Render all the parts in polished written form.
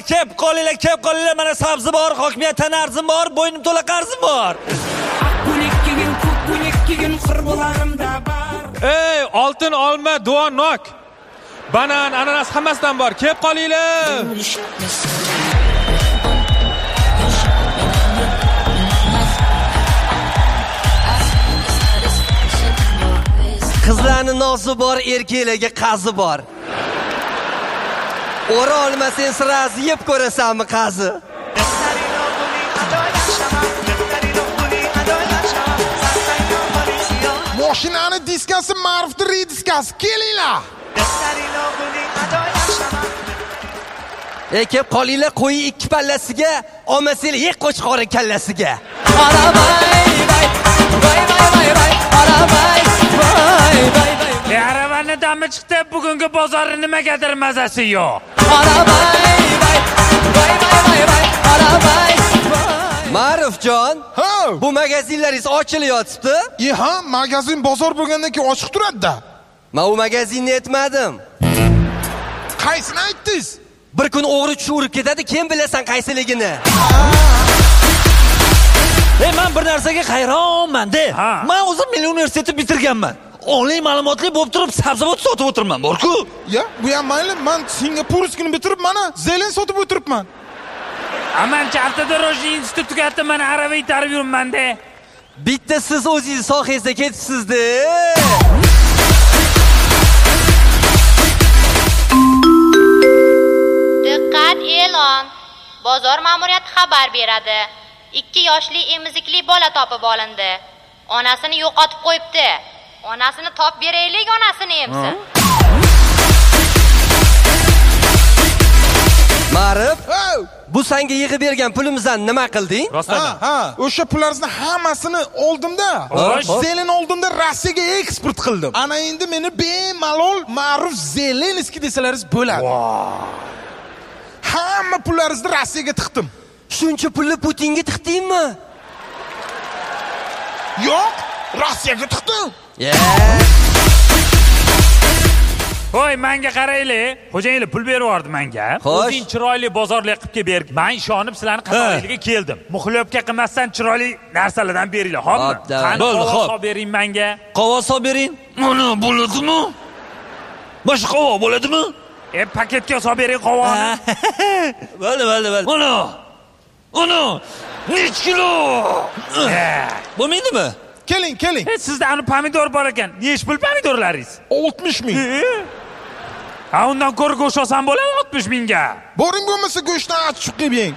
kelib qolinglar, mana sabzi bor, hokimiyatdan arzim bor, bo'ynim to'la qarzim bor. Ey, oltin olma, duo nok. Banan, ananas hammasidan bor. Kelib qolinglar. Qizlarning nozi bor, erkaklarga qazi bor. O'ra olmasang sirasi yeb ko'rasanmi qazi? Mashinani diskasi, Ma'rufni rediskasi. Kelinglar. Kelib qolinglar, qo'yi 2 pallasiga, olmasanglar yek qo'chqori kallasiga. Aravani dami chiqdi, bugungi bozorning nimagadir mazasi yo'q. Ma'rufjon, bu magazinlaringiz ochilyapti? Ha, magazin bozor bo'lgandan keyin ochiq turadi-da. Men u magazinni aytmadim. Qaysini aytdingiz? Bir kun o'g'ri tushib urib ketadi, kim bilasan qaysiligini? Men bir narsaga hayronman-da. Men o'zim milliy universitetni bitirganman. Oliy ma'lumotli bo'lib turib, sabzavot sotib o'tirman, bor-ku. Ya, bu ham mayli. Men Singapurskini bitirib, mana zelen sotib o'tiribman. Men Avtodorojniy institutni tugatdim, mana arava itarib yuribman-da. Bitta siz o'zingiz sohangizda ketibsiz-da. Diqqat e'lon. Bozor ma'muriyati xabar beradi. 2 yoshli emizikli bola topib olindi. Onasini yo'qotib qo'yibdi. Onasini topib beraylik, onasini emsin. Ma'ruf, bu senga yig'ib bergan pulimizdan nima qilding? Ha, o'sha pullarni hammasini oldimda. Zelen oldimda Rossiyaga eksport qildim. Ana endi meni bemalol Ma'ruf Zelenskiy desalaringiz bo'ladi. Hamma pullaringizni Rossiyaga tiqdim. Shuncha pulni Putinga tiqdingmi? Yo'q, Rossiyaga tiqdim. Voy, menga qaraylik. Xo'jayinlar pul berib yubordi menga. O'zing chiroyli bozorlik qilib kelib berib, men ishonib sizlarni qatoriga keldim. Muxliyobga qilmasdan chiroyli narsalardan beringlar, xo'pmi? Bo'ldi, xo'p. Qog'oz bering menga. Qog'oz bering. Mana bo'ladimi? Boshqa qog'oz bo'ladimi? Paketga solib bering qog'ozni. Bo'ldi. Mana. Nech kilo? Bo'lmaydimi? Keling. Sizda ani pomidor bor ekan. Nech pul pomidorlaringiz? 60 ming. Ha, undan ko'ra go'sht olsam bo'ladi 60 mingga. Boring bo'lmasa go'shtdan achchiq qilib yeng.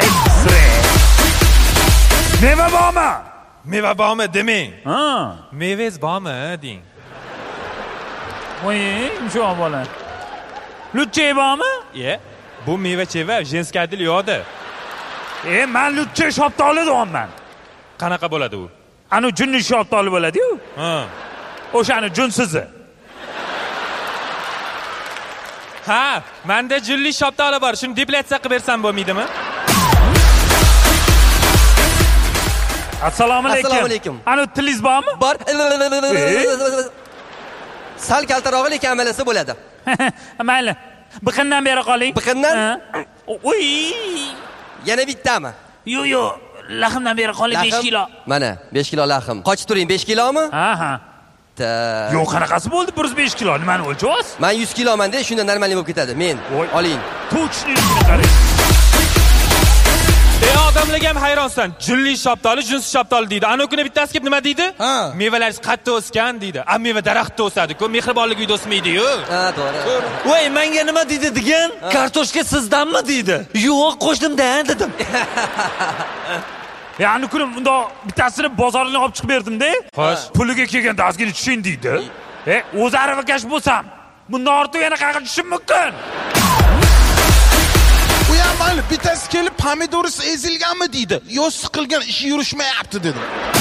Meva bormi? Meva bormi demang. Mevangiz bormi deng. Voy, shu bola. Lutche bormi? Bu meva-cheva jenskiy adil yo'qdi. Men lutche shoptoli deyapman. Qanaqa bo'ladi u? Anu junni shoptoli bo'ladi-ku. O'shani junsizi. Ha, menda julli shoptoli bor. Shuni deplyatsiya qilib bersam bo'lmaydimi? Assalomu alaykum. Anu tiliz bormi? Bor. Sal kaltaroq lekin amalasi bo'ladi. Mayli. Biqindan beri qoling. Biqindan? Uy! Yana bittami? Yo'q. Lahmdan beri qoling 5 kilo. Mana 5 kilo lahm. Qochib turing, 5 kilomi? Ha. Yo'q, qanaqasi bo'ldi 105 kilo? Nimani o'lchayapsiz? Men 100 kiloman-da, shunda normalniy bo'lib ketadi. Men oling. To'chni qarang. Odamlarga ham hayronsan. Julli shoptoli, junsi shoptoli deydi. Ana kuni bittasi kelib nima deydi? Mevalaringiz qayerda o'sgan deydi. Meva daraxtda o'sadi-ku, mehribonlik uyda o'smaydi-yu. To'g'ri. Voy, menga nima deydi degan? Kartoshka sizdanmi deydi. Yo'q, qo'shnimdan dedim. Ya'ni kuni bunda bittasini bozordan olib chiqib berdim-da. Xo'sh. Puliga kelgan dazgini tushing deydi. O'zi aravakash bo'lsam, bundan ortiq yana qayerga tushim mumkin? Bu ham mayli, bittasi kelib pomidoringiz ezilganmi deydi. Yo, siqilgan, ishi yurishmayapti dedi.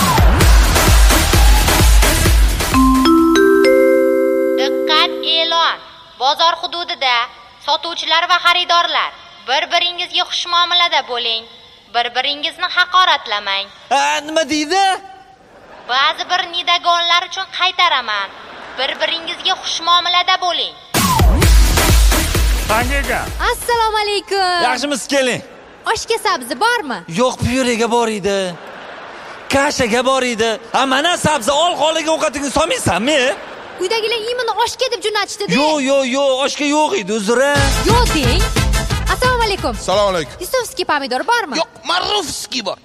Diqqat e'lon. Bozor hududida sotuvchilar va xaridorlar bir-biringizga xushmuomalada bo'ling. Bir-biringizni haqoratlamang. Nima deydi? Ba'zi bir nidagonlar uchun qaytaraman. Bir-biringizga xushmuomalada bo'ling. Qangaga? Assalomu alaykum. Yaxshimisiz, keling. Oshga sabzi bormi? Yo'q, pyurega bor edi. Kashaga bor edi. Ha, mana sabzi ol, qoliga ovqatingni solmaysanmi? Uydagilar imini oshga deb jo'natishdi-da. Yo'q, oshga yo'q edi, uzr. Yo'q deng. Assalomu alaykum. Assalomu alaykum. Yusufskiy pomidor bormi? Yo'q, Marufskiy bor.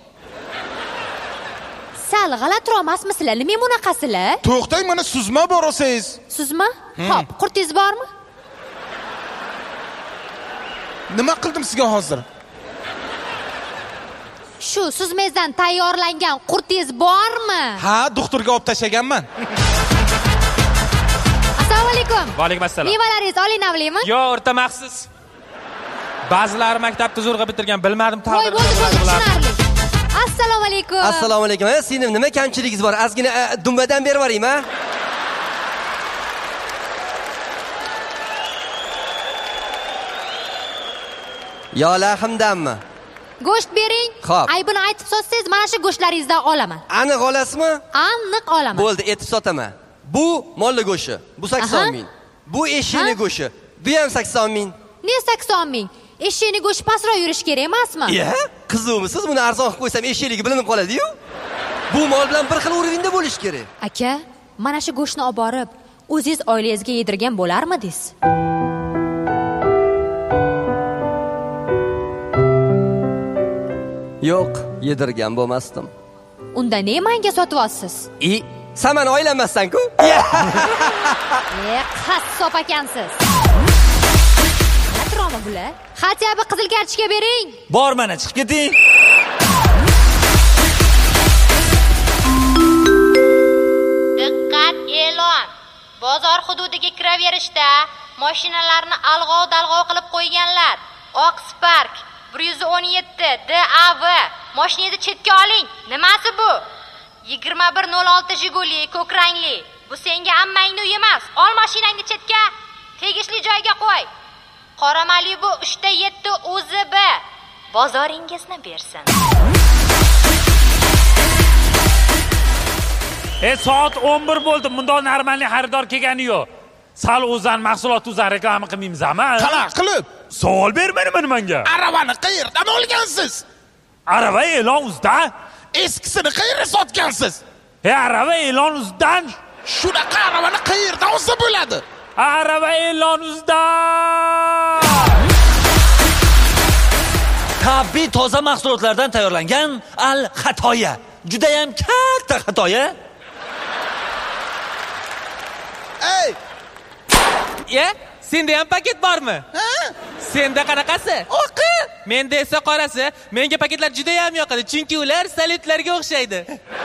Sal g'alatiroq emasmisizlar? Nima bunaqasilar? To'xtang, mana suzma bor olsangiz. Suzma? Xo'p, qurtingiz bormi? Nima qildim sizga hozir? Shu suzmezdan tayyorlangan qurtingiz bormi? Ha, doktorga olib tashlaganman. Assalomu alaykum. Va alaykum assalom. Mevalaringiz oliy navlimi? Yo'q, o'rta maxsus. Ba'zilari maktabni zo'rg'a bitirgan, bilmadim taqdir. Bo'ldi, tushunarli. Assalomu alaykum. Assalomu alaykum. Sizning nima kamchiligingiz bor? Ozgina dumbadan berib yuboring, ha? Yo lahmdanmi? Go'sht bering. Xo'p. Aybini aytib sotsangiz, mana shu go'shtlaringizdan olaman. Aniq olasizmi? Aniq olaman. Bo'ldi, etib sotaman. Bu molli go'shti. Bu 80 ming. Bu eshikni go'shti. Bu ham 80 ming. Ne 80 ming? Eshikni go'shti pastroq yurish kerak emasmi? Ya, qiziqmisiz? Buni arzon qilib qo'ysam eshikligi bilinib qoladi-yu. Bu mol bilan bir xil urovingda bo'lish kerak. Aka, mana shu go'shtni olib borib, o'zingiz oilangizga yedirgan bo'larmidingiz? Yo'q, yedirgan bo'lmasdim. Unda ne menga sotib olsiz? Sen meni oylamassan-ku? Qassob ekansiz. Atrofim bular. Hatya bir qizil kartochka bering. Bor, mana chiqib keting. Diqqat e'lon. Bozor hududiga kiraverishda mashinalarni alg'ov-dalg'ov qilib qo'yganlar. Oq Spark 117 DAV mashinangizni chetga oling. Nimasi bu? 2106 Jiguli ko'k rangli. Bu senga ammangning uyi emas. Ol mashinangni chetga, tegishli joyga qo'y. Qora Malibu 3.7 UZB. Bozoringizni bersin. Soat 11 bo'ldi. Bundoq normalniy xaridor kelgani yo'q. Sal o'zan mahsulot o'zan reklama qilmaymizmi? Qanaqa qilib? Savol bermayman menga. Aravani qayerdan olgansiz? Arava e'lon uzda. Eskisini qayerga sotgansiz? Arava e'lon uzdan. Shunaqa aravani qayerdan olsa bo'ladi? Arava e'lon uzda. Tabiiy toza mahsulotlardan tayyorlangan Al-Xatoya. Juda ham katta xatoya. Ey! Senda ham paket bormi? Senda qanaqasi? Oqi! Menda esa qorasi. Menga paketlar juda ham yoqadi, chunki ular salyutlarga o'xshaydi.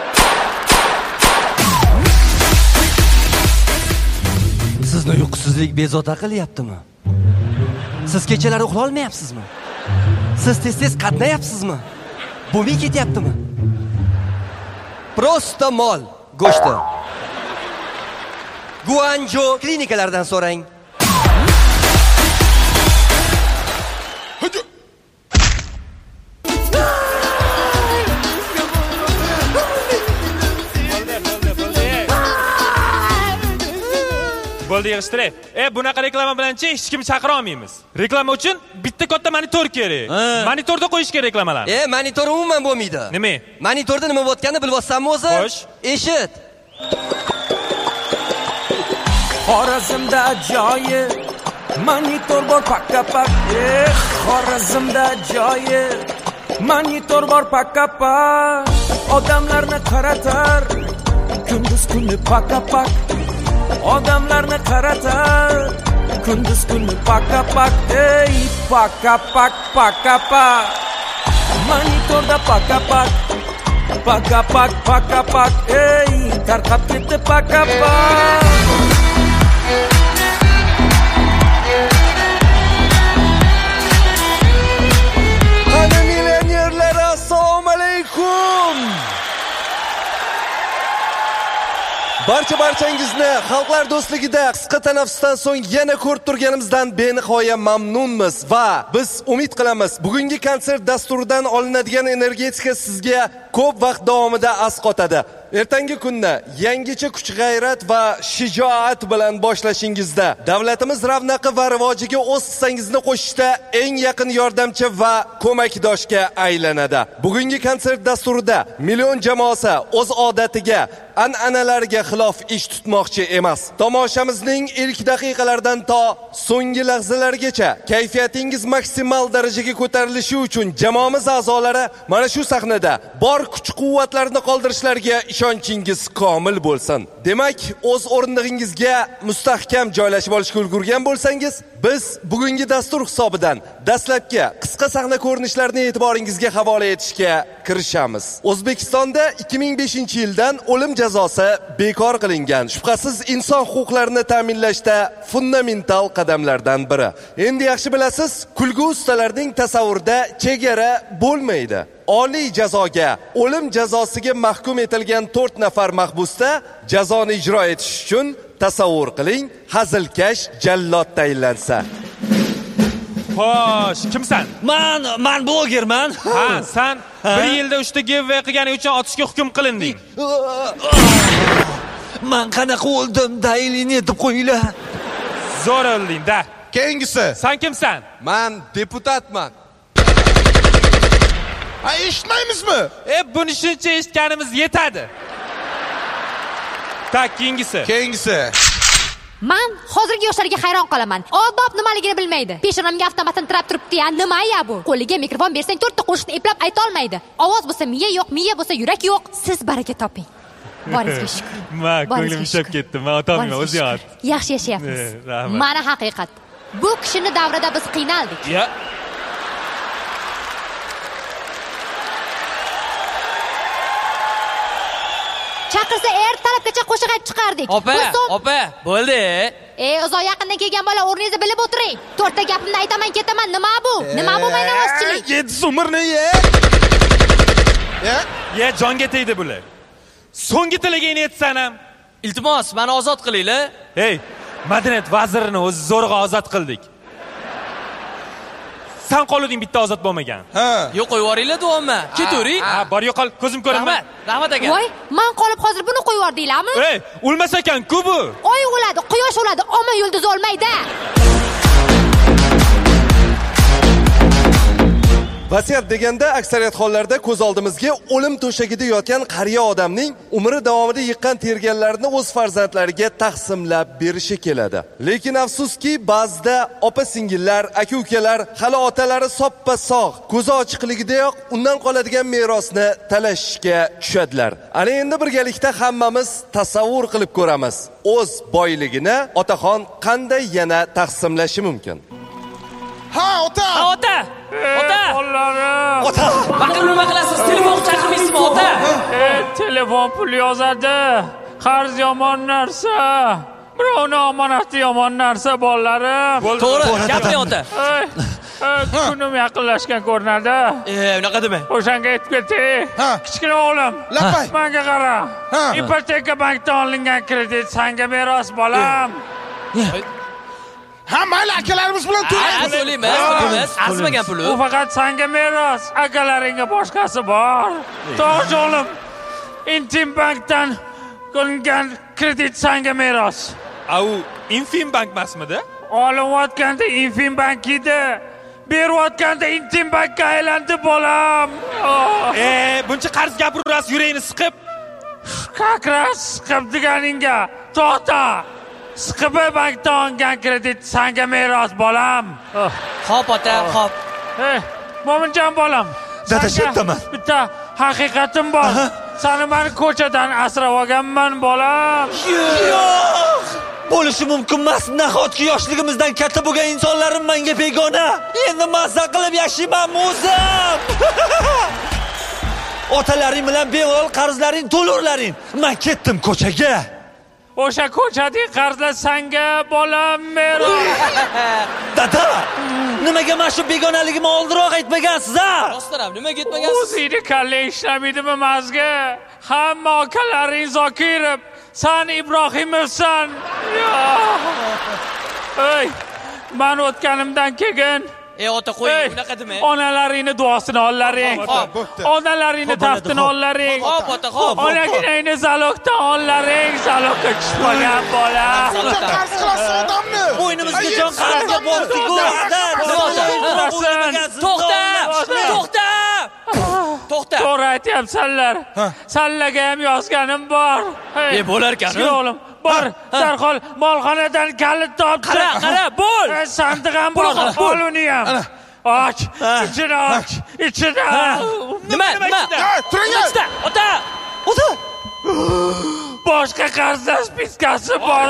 Sizni uyqusizlik bezovta qilyaptimi? Siz kechalari uxlay olmayapsizmi? Siz tez-tez qatnayapsizmi? Bo'lmay ketyaptimi? Prosta mol go'shti. Guanjo klinikalardan so'rang. Bo'ldi, yig'ishtiray. Bunaqa reklama bilan-chi hech kim chaqira olmaymiz. Reklama uchun bitta katta monitor kerak. Monitorda qo'yish kerak reklamalarni. Monitor umuman bo'lmaydi. Nima? Monitorda nima bo'layotganini bilib o'zi? Xo'sh. Eshit. Xorazmda joyi monitor bor pakka-pak. Xorazmda joyi monitor bor pakka-pak. Odamlarni qaratar kunduz kuni pakka-pak. Odamlarni qaratar kunduz kuni pakka-pak. Ey pakka-pak, pakka-pak. Monitorda pakka-pak. Pakka-pak, pakka-pak. Ey tarqab ketdi pakka-pak. Qani millionerlar, assalomu alaykum. Barchangizni xalqlar do'stligida qisqa tanaffusdan so'ng yana ko'rib turganimizdan benihoya mamnunmiz va biz umid qilamiz bugungi konsert dasturidan olinadigan energetika sizga ko'p vaqt davomida asqotadi. ertangi kunni yangicha kuch-g'ayrat va shijoat bilan boshlashingizda, davlatimiz ravnaqi va rivojiga o'z hissangizni qo'shishda eng yaqin yordamchi va ko'makdoshga aylanadi. Bugungi konsert dasturida million jamoasi o'z odatiga, an'analarga xilof ish tutmoqchi emas. Tomoshamizning ilk daqiqalaridan to so'nggi lahzalargacha kayfiyatingiz maksimal darajaga ko'tarilishi uchun jamoamiz a'zolari mana shu sahnada bor kuch-quvvatlarini qoldirishlariga ishonchingiz komil bo'lsin. Demak, o'z o'rindig'ingizga mustahkam joylashib olishga ulgurgan bo'lsangiz, biz bugungi dastur hisobidan dastlabki qisqa sahna ko'rinishlarini e'tiboringizga havola etishga kirishamiz. O'zbekistonda 2005-yildan o'lim jazosi bekor qilingan. Shubhasiz inson huquqlarini ta'minlashda fundamental qadamlardan biri. Endi yaxshi bilasiz, kulgu ustalarining tasavvurida chegara bo'lmaydi. Oliy jazoga, o'lim jazosiga mahkum etilgan 4 nafar mahbusda jazoni ijro etish uchun tasavvur qiling, hazilkash jallod tayinlansa. Xo'sh, kimsan? Men blogerman. Ha, sen 1 yilda 3 ta giveaway qilganing uchun otishga hukm qilinding. Men qanaqa o'ldim, daylini aytib qo'yinglar. Zo'r o'lding-da. Keyingisi. Sen kimsan? Men deputatman. Ha, eshitmaymizmi? Buni shuncha eshitganimiz yetadi. Tak, keyingisi. Men hozirgi yoshlarga hayron qolaman. Odob nimaligini bilmaydi. Peshonamga avtomatni tirab turibdi-ya, nima ya bu? Qo'liga mikrofon bersang 4 ta qo'shiqni eplab ayta olmaydi. Ovoz bo'lsa miya yo'q, miya bo'lsa yurak yo'q. Siz baraka toping. Boringizga shukr. Men ko'nglim ushlab ketdi. Men otamga o'zi yot. Yaxshi yashayapmiz. Rahmat. Mana haqiqat. Bu kishini davrida biz qiynaldik. Ya. Chaqirsa ertalabgacha qo'shiq aytib chiqardik. Opa, bo'ldi. Uzoq yaqindan kelgan bola, o'rningizni bilib o'tiring. 4 ta gapimni aytaman, ketaman. Nima bu? Nima bu maynavozchilik? 7 umrni ye. Ya, jonga tegdi bular. So'nggi tiligingni aytsan ham. Iltimos, meni ozod qilinglar. Hey, madaniyat vazirini o'zi zo'rg'a ozod qildik. Sen qoluding bitta ozod bo'lmagan. Yo'q, qo'yib yuboringlar davomma. Ketavering. Bor yo'qol, ko'zim ko'rinma. Rahmat aka. Voy, men qolib hozir buni qo'yib yubordinglarmi? Hey, o'lmas ekan-ku bu. Oy o'ladi, quyosh o'ladi, ammo yulduz o'lmaydi. Vasiyat deganda aksariyat hollarda ko'z oldimizga o'lim to'shagida yotgan qariya odamning umri davomida yiqqan terganlarini o'z farzandlariga taqsimlab berishi keladi. Lekin afsuski, ba'zida opa-singillar, aka-ukalar hali otalari soppa-sog', ko'zi ochiqligidayoq undan qoladigan merosni talashishga tushadilar. Ana endi birgalikda hammamiz tasavvur qilib ko'ramiz. O'z boyligini otaxon qanday yana taqsimlashi mumkin? Ha, ota. Ota. Qo'llarim. Ota. Nima qilasiz? Telefon chaqirmaysizmi, ota? Telefon pul yozadi. Qarz yomon narsa. Birovni omonati yomon narsa, bolalarim. To'g'ri, gapni ota. Kunim yaqinlashgan ko'rinadi. Unaqa demang. O'shanga aytib ketay. Kichkina o'g'lim. Lapay. Menga qara. Ipoteka bankdan olingan kredit senga meros, bolam. Ha, mayli, akalarimiz bilan to'laymiz. Arzimagan puli. U faqat senga meros. Akalaringga boshqasi bor. To'g'ri o'g'lim. Intim bankdan olingan kredit senga meros. Au, Infin bank emasmidi? Olinayotganda Infin bank edi. Berayotganda Intim bankka aylandi, bolam. Buncha qarz gapirasiz, yuragini siqib. Qaqras siqib deganingga to'xta. Siqib bankdan olgan kredit senga meros, bolam. Xo'p, ota, xo'p. Mo'minjon bolam. Dada, shetdaman. Bitta haqiqatim bor. Seni men ko'chadan asrab olganman, bolam. Yo'q! Bo'lishi mumkin emas. Nahotki yoshligimizdan katta bo'lgan insonlarim menga begona. Endi mazza qilib yashaymanmi o'zim? Otalaring bilan bemalol qarzlaring to'lurlaring. Men ketdim ko'chaga. O'sha ko'chadagi qarzlar senga, bolam, meros. Dada, nimaga men shu begonaligimni oldinroq aytmagansiz, ha? Rostdan, nimaga aytmagansiz? O'zingni kalla ishlamadimi mazga? Hamma akalaring Zokirov, sen Ibrohimovsan. Ey, men o'tganimdan keyin Ota qo'ying, unaqa demang. Onalaringni duosini ollaring. Onalaringni taftini ollaring. Xo'p. Onaginangni zalogdan ollaring. Zalogga tushmagan bola. Qarz qilasiz odamni. Bo'ynimizga jon qarzga bosdik-ku. To'xta. To'g'ri aytyapsanlar. Sallaga ham yozganim bor. Bo'lar ekan. O'g'lim, bor. Darhol molxonadan kalit topdim. Qara, bo'l. Sandiq ham bor. Ol uni ham. Och, ichini och. Ichini. Nima? Turing. Ota. Boshqa qarzlash piskasi bor.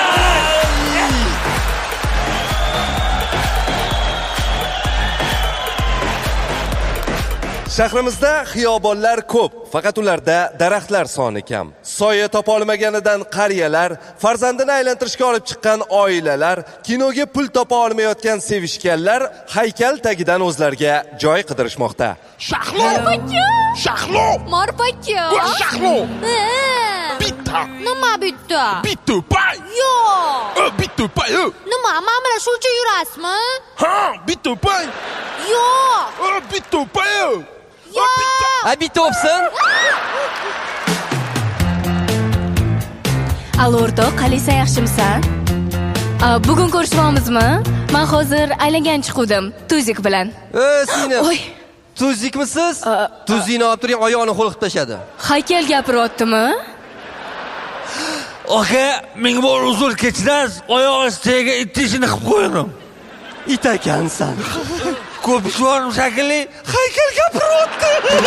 Shahrimizda xiyobonlar ko'p, faqat ularda daraxtlar soni kam. Soya topa olmaganidan qariyalar, farzandini aylantirishga olib chiqqan oilalar, kinoga pul topa olmayotgan sevishganlar haykal tagidan o'zlariga joy qidirishmoqda. Shahlo. Marpaka. Shahlo. Bitta. Nima bitta? Bitta pay. Yo'q. Bitta pay. Nima, men bilan shuncha yurasizmi? Ha, bitta pay. Yo'q. Bitta pay. Yo'q. Bitta o'psin. Allo o'rtoq, qalaysan, yaxshimisan? Bugun ko'rishmoqmizmi? Men hozir aylangan chiqdim, Tuzik bilan. Singlim. Oy. Tuzikmisiz? Tuzikni olib turing, oyog'ini qo'l qilib tashadi. Haykal gapiryaptimi? Aka, menga bor uzr kechirasiz. Oyoq ostiga ittishini qilib qo'ydim. It ekansan. Ko'p ishvorim shakilli haykal gapiryapti.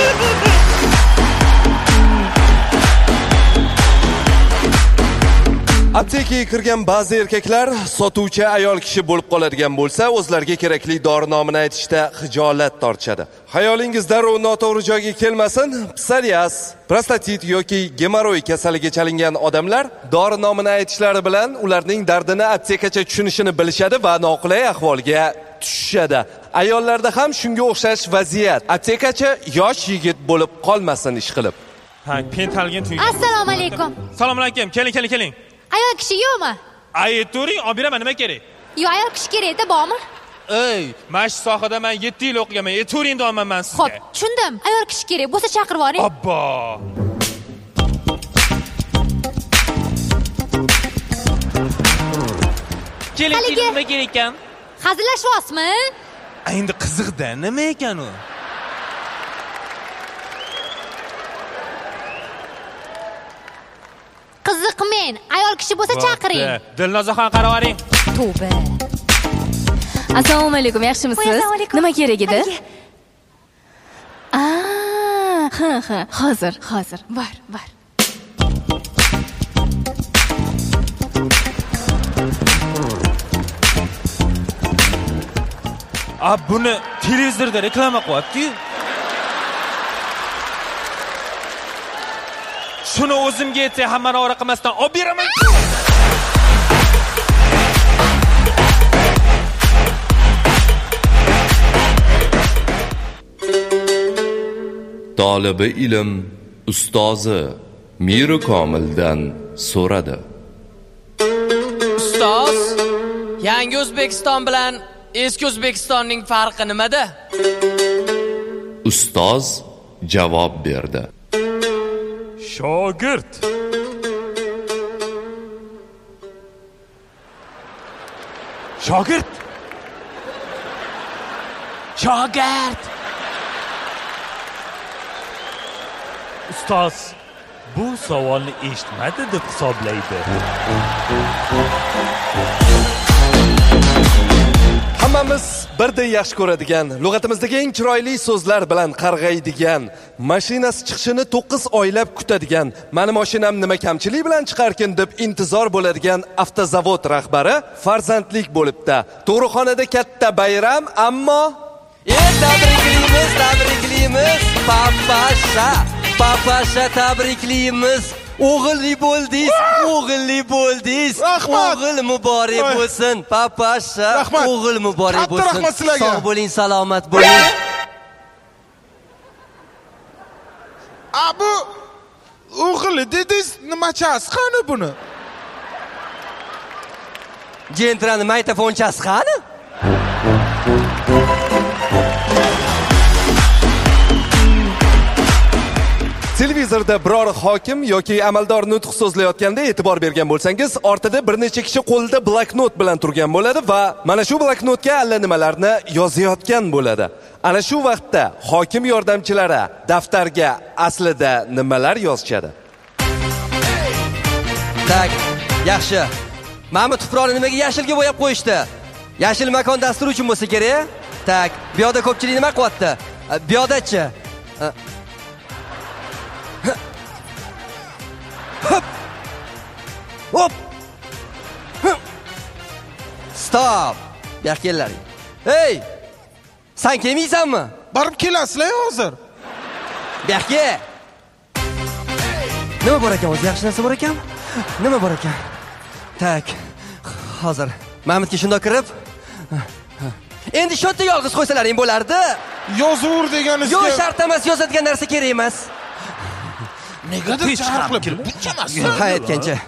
Aptekaga kirgan ba'zi erkaklar sotuvchi ayol kishi bo'lib qoladigan bo'lsa, o'zlariga kerakli dori nomini aytishda xijolat tortishadi. Xayolingiz darrov noto'g'ri joyga kelmasin. Psoriaz, prostatit yoki gemoroy kasaliga chalingan odamlar dori nomini aytishlari bilan ularning dardini aptekacha tushunishini bilishadi va noqulay ahvolga tushishadi. Ayollarda ham shunga o'xshash vaziyat. Aptekachi yosh yigit bo'lib qolmasin ish qilib. Pentalgin tuy. Assalomu alaykum. Assalomu alaykum. Keling. Ayol kishi yo'qmi? Turing, olib beraman, nima kerak? Yo'q, ayol kishi kerak-da, bormi? Mana shu sohada men 7 yil o'qiganman. Turing deyman men sizga. Xo'p, tushundim. Ayol kishi kerak bo'lsa chaqirib yuboring. Obbo. Keling, nima kerak ekan? Hazillashyapsizmi? Endi qiziqda, nima ekan u? Qiziqmen. Ayol kishi bo'lsa chaqiring. Dilnozaxon qaravering. Tavba. Assalomu alaykum, yaxshimisiz? Nima kerak edi? Ha, hozir. Bor. Buni televizorda reklama qilyapti-yu. Shuni o'zimga aytsa, hammani ovora qilmasdan olib beraman. Tolibi ilm ustozi Miri Komildan so'radi. Ustoz, yangi O'zbekiston bilan eski O'zbekistonning farqi nimada? Ustoz javob berdi. Shogird. Ustoz bu savolni eshitmadi deb hisoblaydi. Hammamiz birdek yaxshi ko'radigan, lug'atimizdagi eng chiroyli so'zlar bilan qarg'aydigan, mashinasi chiqishini 9 oylab kutadigan, mani mashinam nima kamchilik bilan chiqarkin deb intizor bo'ladigan avtozavod rahbari farzandlik bo'libdi. Tug'ruqxonada katta bayram, ammo tabriklaymiz, papasha tabriklaymiz. O'g'illi bo'ldingiz. O'g'il muborak bo'lsin. Papasha, o'g'il muborak bo'lsin. Sog' bo'ling, salomat bo'ling. Bu o'g'il dedingiz, nimachasi qani buni? Jentrani maytafonchasi qani? televizorda biror hokim yoki amaldor nutq so'zlayotganda e'tibor bergan bo'lsangiz, ortida bir necha kishi qo'lida bloknot bilan turgan bo'ladi va mana shu bloknotga allanimalarni yozayotgan bo'ladi. Ana shu vaqtda hokim yordamchilari daftarga aslida nimalar yozishadi? Tak, yaxshi. Mana bu tuproqni nimaga yashilga bo'yab qo'yishdi? Yashil makon dasturi uchun bo'lsa kerak. Tak, bu yoqda ko'pchilik nima qilyapti? Bu yoqdachi? Hop. Stop. Bu yoqqa kellaring. Hey! Sen kelmaysanmi? Borib kelasizlar hozir. Bu yoqqa. Nima bor ekan? O'zi yaxshi narsa bor ekanmi? Nima bor ekan? Tak. Hozir Mahmudga shundoq kirib, endi shu yerda yolg'iz qo'ysalaring bo'lardi. Yozur deganingiz. Yo'q, shart emas, yozadigan narsa kerak emas. Negadir chaqirib, buncha emas. Ha, aytgancha.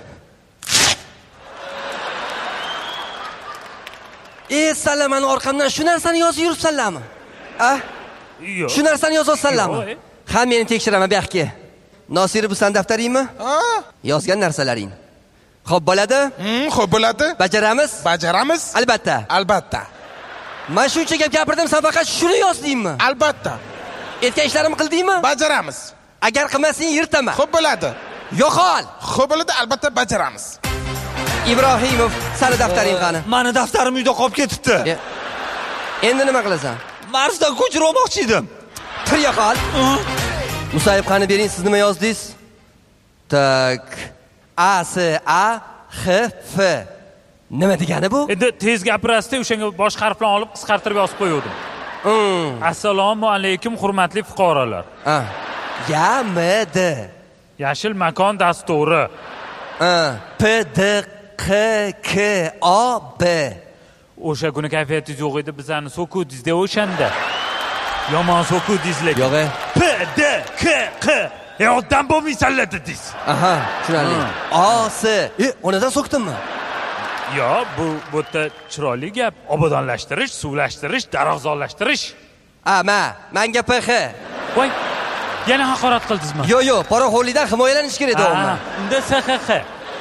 Salamani orqamdan shu narsani yozib yuribsanlarmi? A? Yo'q. Shu narsani yozibsanlarmi? Ha, meni tekshiraman bu yoqqa. Nosir, bu san daftaringmi? Ha? Yozgan narsalaring. Xo'p bo'ladi? Xo'p bo'ladi. Bajaramiz? Bajaramiz. Albatta. Albatta. Men shuncha gap gapirdim, sen faqat shuni yozdingmi? Albatta. Aytgan ishlarimni qildingmi? Bajaramiz. Agar qilmasang yirtaman. Xo'p bo'ladi. Yo'qol. Xo'p bo'ladi, albatta bajaramiz. Ibrohimov, seni daftaring qani? Meni daftarim uyda qolib ketibdi. Endi nima qilasan? Marsdan ko'chirib olmoqchi edim. Tur yo'qol. Musayyib qani bering, siz nima yozdingiz? Tak. A S A H F. Nima degani bu? Endi tez gapirasizda, o'shanga bosh harflarni olib qisqartirib yozib qo'ydim. Assalomu alaykum, hurmatli fuqarolar. YMD. Yashil makon dasturi. P D Q K O B. O'sha kuni kayfiyatingiz yo'q edi, bizlarni so'kudingizda o'shanda. Yomon so'kudingizlar. Yo'q. P D Q Q. Odam bo'lmaysanlar dedingiz. Aha, tushunarli. O S. Onadan so'kdimmi? Yo'q, bu yerda chiroyli gap. Obodonlashtirish, suvlashtirish, daraxtzorlashtirish. Menga PH. Voy, yana haqorat qildingizmi? Yo'q, poraxo'rlikdan himoyalanish kerak edi o'g'lim. Unda SHH.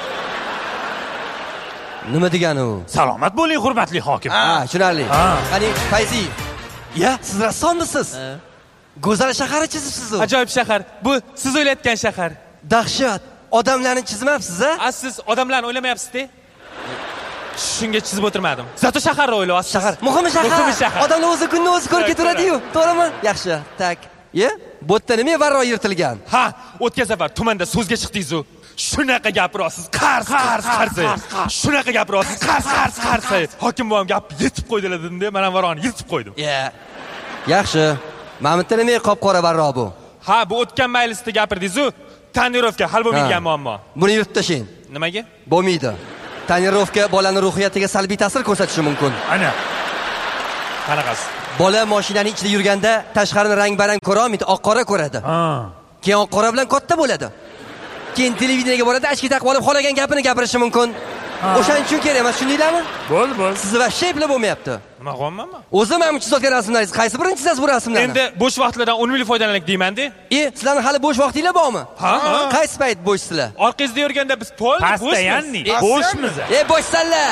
Nima degani u? Salomat bo'ling, hurmatli hokim. Tushunarli. Qani, Fayzi. Siz rassommisiz? Go'zal shahar chizibsiz. Ajoyib shahar. Bu siz o'ylayotgan shahar. Dahshat. Odamlarni chizmabsiz-a? Siz odamlarni o'ylamayapsiz-da? Shunga chizib o'tirmadim. Zato shaharni o'ylayapsiz. Shahar. Muhimi shahar. Odamlar o'zi kunni o'zi ko'rib ketaveradi-yu. To'g'rimi? Yaxshi. Tak. Bu yerda nima varro yirtilgan? Ha, o'tgan safar tumanda so'zga chiqdingiz-ku. Shunaqa gapirasiz. Qars. Shunaqa gapirasiz. Qars. Hokim buvam gap yetib qo'ydilar dedim-da, men ham varoni yetib qo'ydim. Yaxshi. Mahmudda nima qop-qora varro bu? Ha, bu o'tgan maylisda gapirdingiz-ku. Tonirovka hal bo'lmaydigan muammo. Buni yurib tashlang. Nimaga? Bo'lmaydi. Tonirovka bolaning ruhiyatiga salbiy ta'sir ko'rsatishi mumkin. Ana. Qanaqasi? Bola mashinaning ichida yurganda tashqarini rang-barang ko'ra olmaydi, oq-qora ko'radi. Keyin oq-qora bilan katta bo'ladi. Keyin televideniyega boradi, ochki taqib olib, xolagan gapini gapirishi mumkin. O'shaning uchun kerak emas, shundaylarmi? Bo'ldi. Siz va shepli bo'lmayapti. Nima qilyapmanmi? O'zi men chizayotgan rasmlaringiz qaysi birini chizasiz bu rasmlarni? Endi bo'sh vaqtlardan unumli foydalanaylik deyman-da. Sizlarning hali bo'sh vaqtinglar bormi? Ha. Qaysi payt bo'shsizlar? Orqangizda yurganda biz Pastayanni. Bo'shmiz. Bo'shsanlar.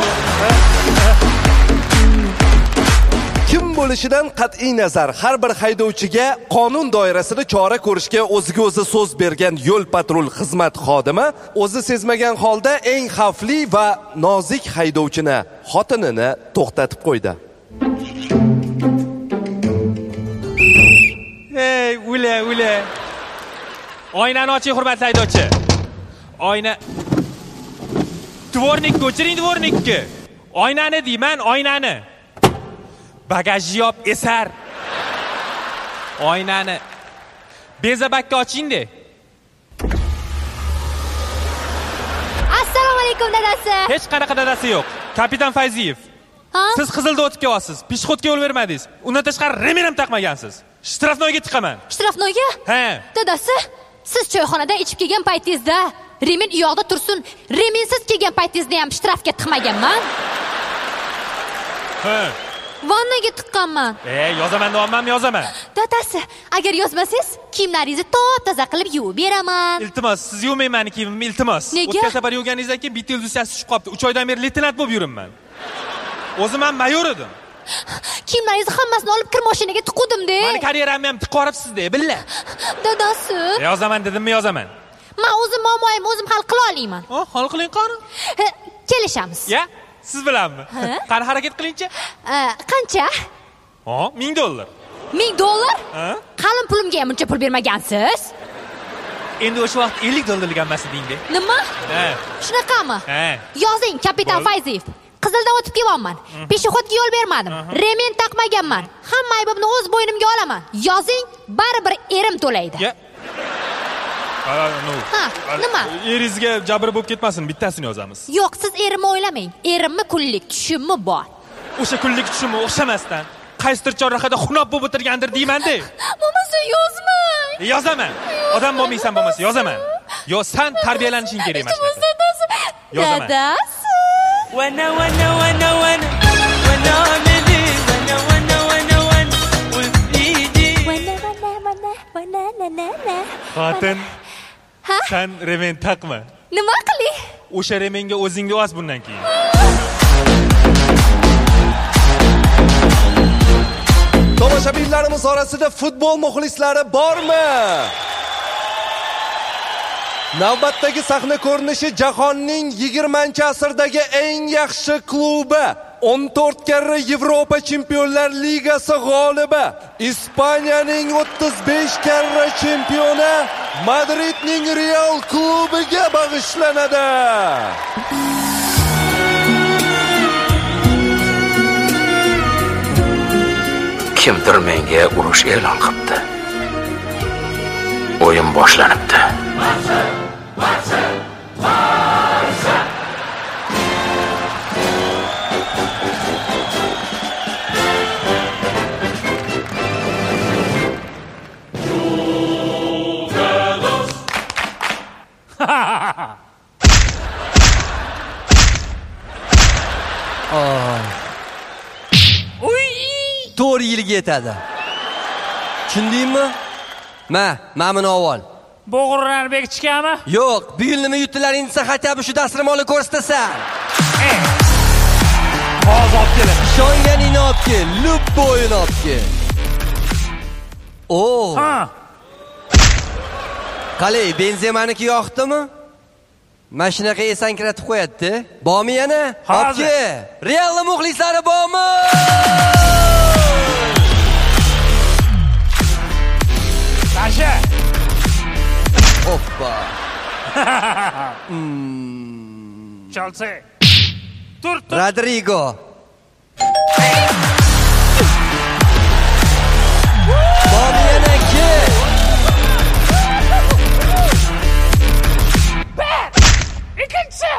Kim bo'lishidan qat'iy nazar har bir haydovchiga qonun doirasida chora ko'rishga o'ziga o'zi so'z bergan yo'l patrul xizmat xodimi o'zi sezmagan holda eng xavfli va nozik haydovchini, xotinini to'xtatib qo'ydi. Hey, ula. Oynani oching, hurmatli haydovchi. Oyna. Dvornikni o'chiring, dvornikni. Oynani deyman, oynani. Bagajni yop, esar. Oynani. Bezabakka oching-da. Assalomu alaykum dadasi. Hech qanaqa dadasi yo'q. Kapitan Fayziyev. Siz Qizilda o'tib kelyapsiz. Peshxodga yo'l bermadingiz. Undan tashqari remen ham taqmagansiz. Shtrafnoyga chiqaman. Shtrafnoyga? Ha. Dadasi, siz choyxonadan ichib kelgan paytingizda remen u yoqda tursin. Remensiz kelgan paytingizda ham shtrafga tiqmaganman. Ha. Vannaga tiqqanman. Yozaman deyapmanmi, yozaman. Dadasi, agar yozmasangiz, kiyimlaringizni top-toza qilib yuvib beraman. Iltimos, siz yuvmang meni kiyimimni, iltimos. Nega? O'tgan safar yuvganingizdan keyin bitta illyustriyasi tushib qolibdi. 3 oydan beri leytenant bo'lib yuribman. O'zim ham mayor edim. Kiyimlaringizni hammasini olib kir mashinaga tiquvdim-da. Meni karyeramni ham tiqoribsiz-da, billa. Dadasi. Yozaman dedimmi, yozaman. Men o'zim muammoyimni o'zim hal qila olmayman. Hal qiling qani. Kelishamiz. Ya, siz bilanmi? Qani harakat qilingchi. Qancha? $1000. $1000? Qalin pulimga ham buncha pul bermagansiz? Endi o'sha vaqt $50 emas edingda. Nima? Shunaqami? Yozing, kapitan Fayziyev. Qizildan o'tib kelyapman. Peshixodga yo'l bermadim. Remen taqmaganman. Hamma aybimni o'z bo'ynimga olaman. Yozing, baribir erim to'laydi. Nima? Eringizga jabr bo'lib ketmasin, bittasini yozamiz. Yo'q, siz erimni o'ylamang. Erimni kunlik tushumi bor. O'sha kunlik tushumi o'xshamasdan qaysidir chorrahada xunob bo'lib o'tirgandir deyman-da. Bo'lmasa yozmang. Yozaman. Odam bo'lmaysan bo'lmasa yozaman. Yo, sen tarbiyalanishing kerak emas. Yozaman. Dadasi. وانا وانا وانا وانا وانا عاملي وانا وانا وانا وانا وبايدي وانا وانا وانا وانا وانا Xotin, sen remen taqma. Nima qilay? O'sha remenga o'zingni os bundan keyin. Tomoshabinlarimiz orasida futbol muxlislari bormi? Navbatdagi sahna ko'rinishi jahonning 20-asrdagi eng yaxshi klubi, 14 karra Yevropa Chempionlar Ligasi g'olibi, Ispaniyaning 35 karra chempioni Madridning Real klubiga bag'ishlanadi. Kimdir menga urush e'lon qildi. O'yin boshlanibdi. To'rt yilga yetadi. Tushundingmi? Ma'min avval. Bo'g'irlarni bekishganmi? Yo'q, bu yil nima yutdilaring desa, xatya shu dasturmolni ko'rsatasan. Hozir olib kelib. Ishonganingni olib kel, lubboyini olib kel. Qalay, Benzemaniki yoqdimi? Mashinaga esankiratib qo'yadi-da. Bormi yana? Olib kel. Real muxlislari bormi? Tasha. Hoppa. Chelsea. Tur. Rodrigo. Bormi yana kel. İkinci.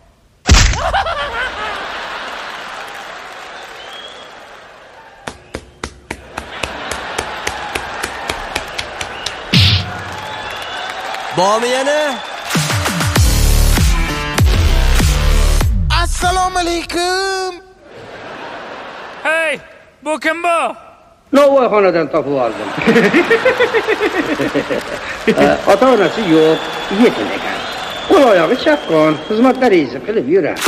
Bormi yana? Assalomu alaykum. Hey, bu kim bu? Novvoyxonadan topib oldim. Ota-onasi yo'q, yetim ekan. Qo'l oyog'i chaqqon, xizmatlaringizni qilib yuradi.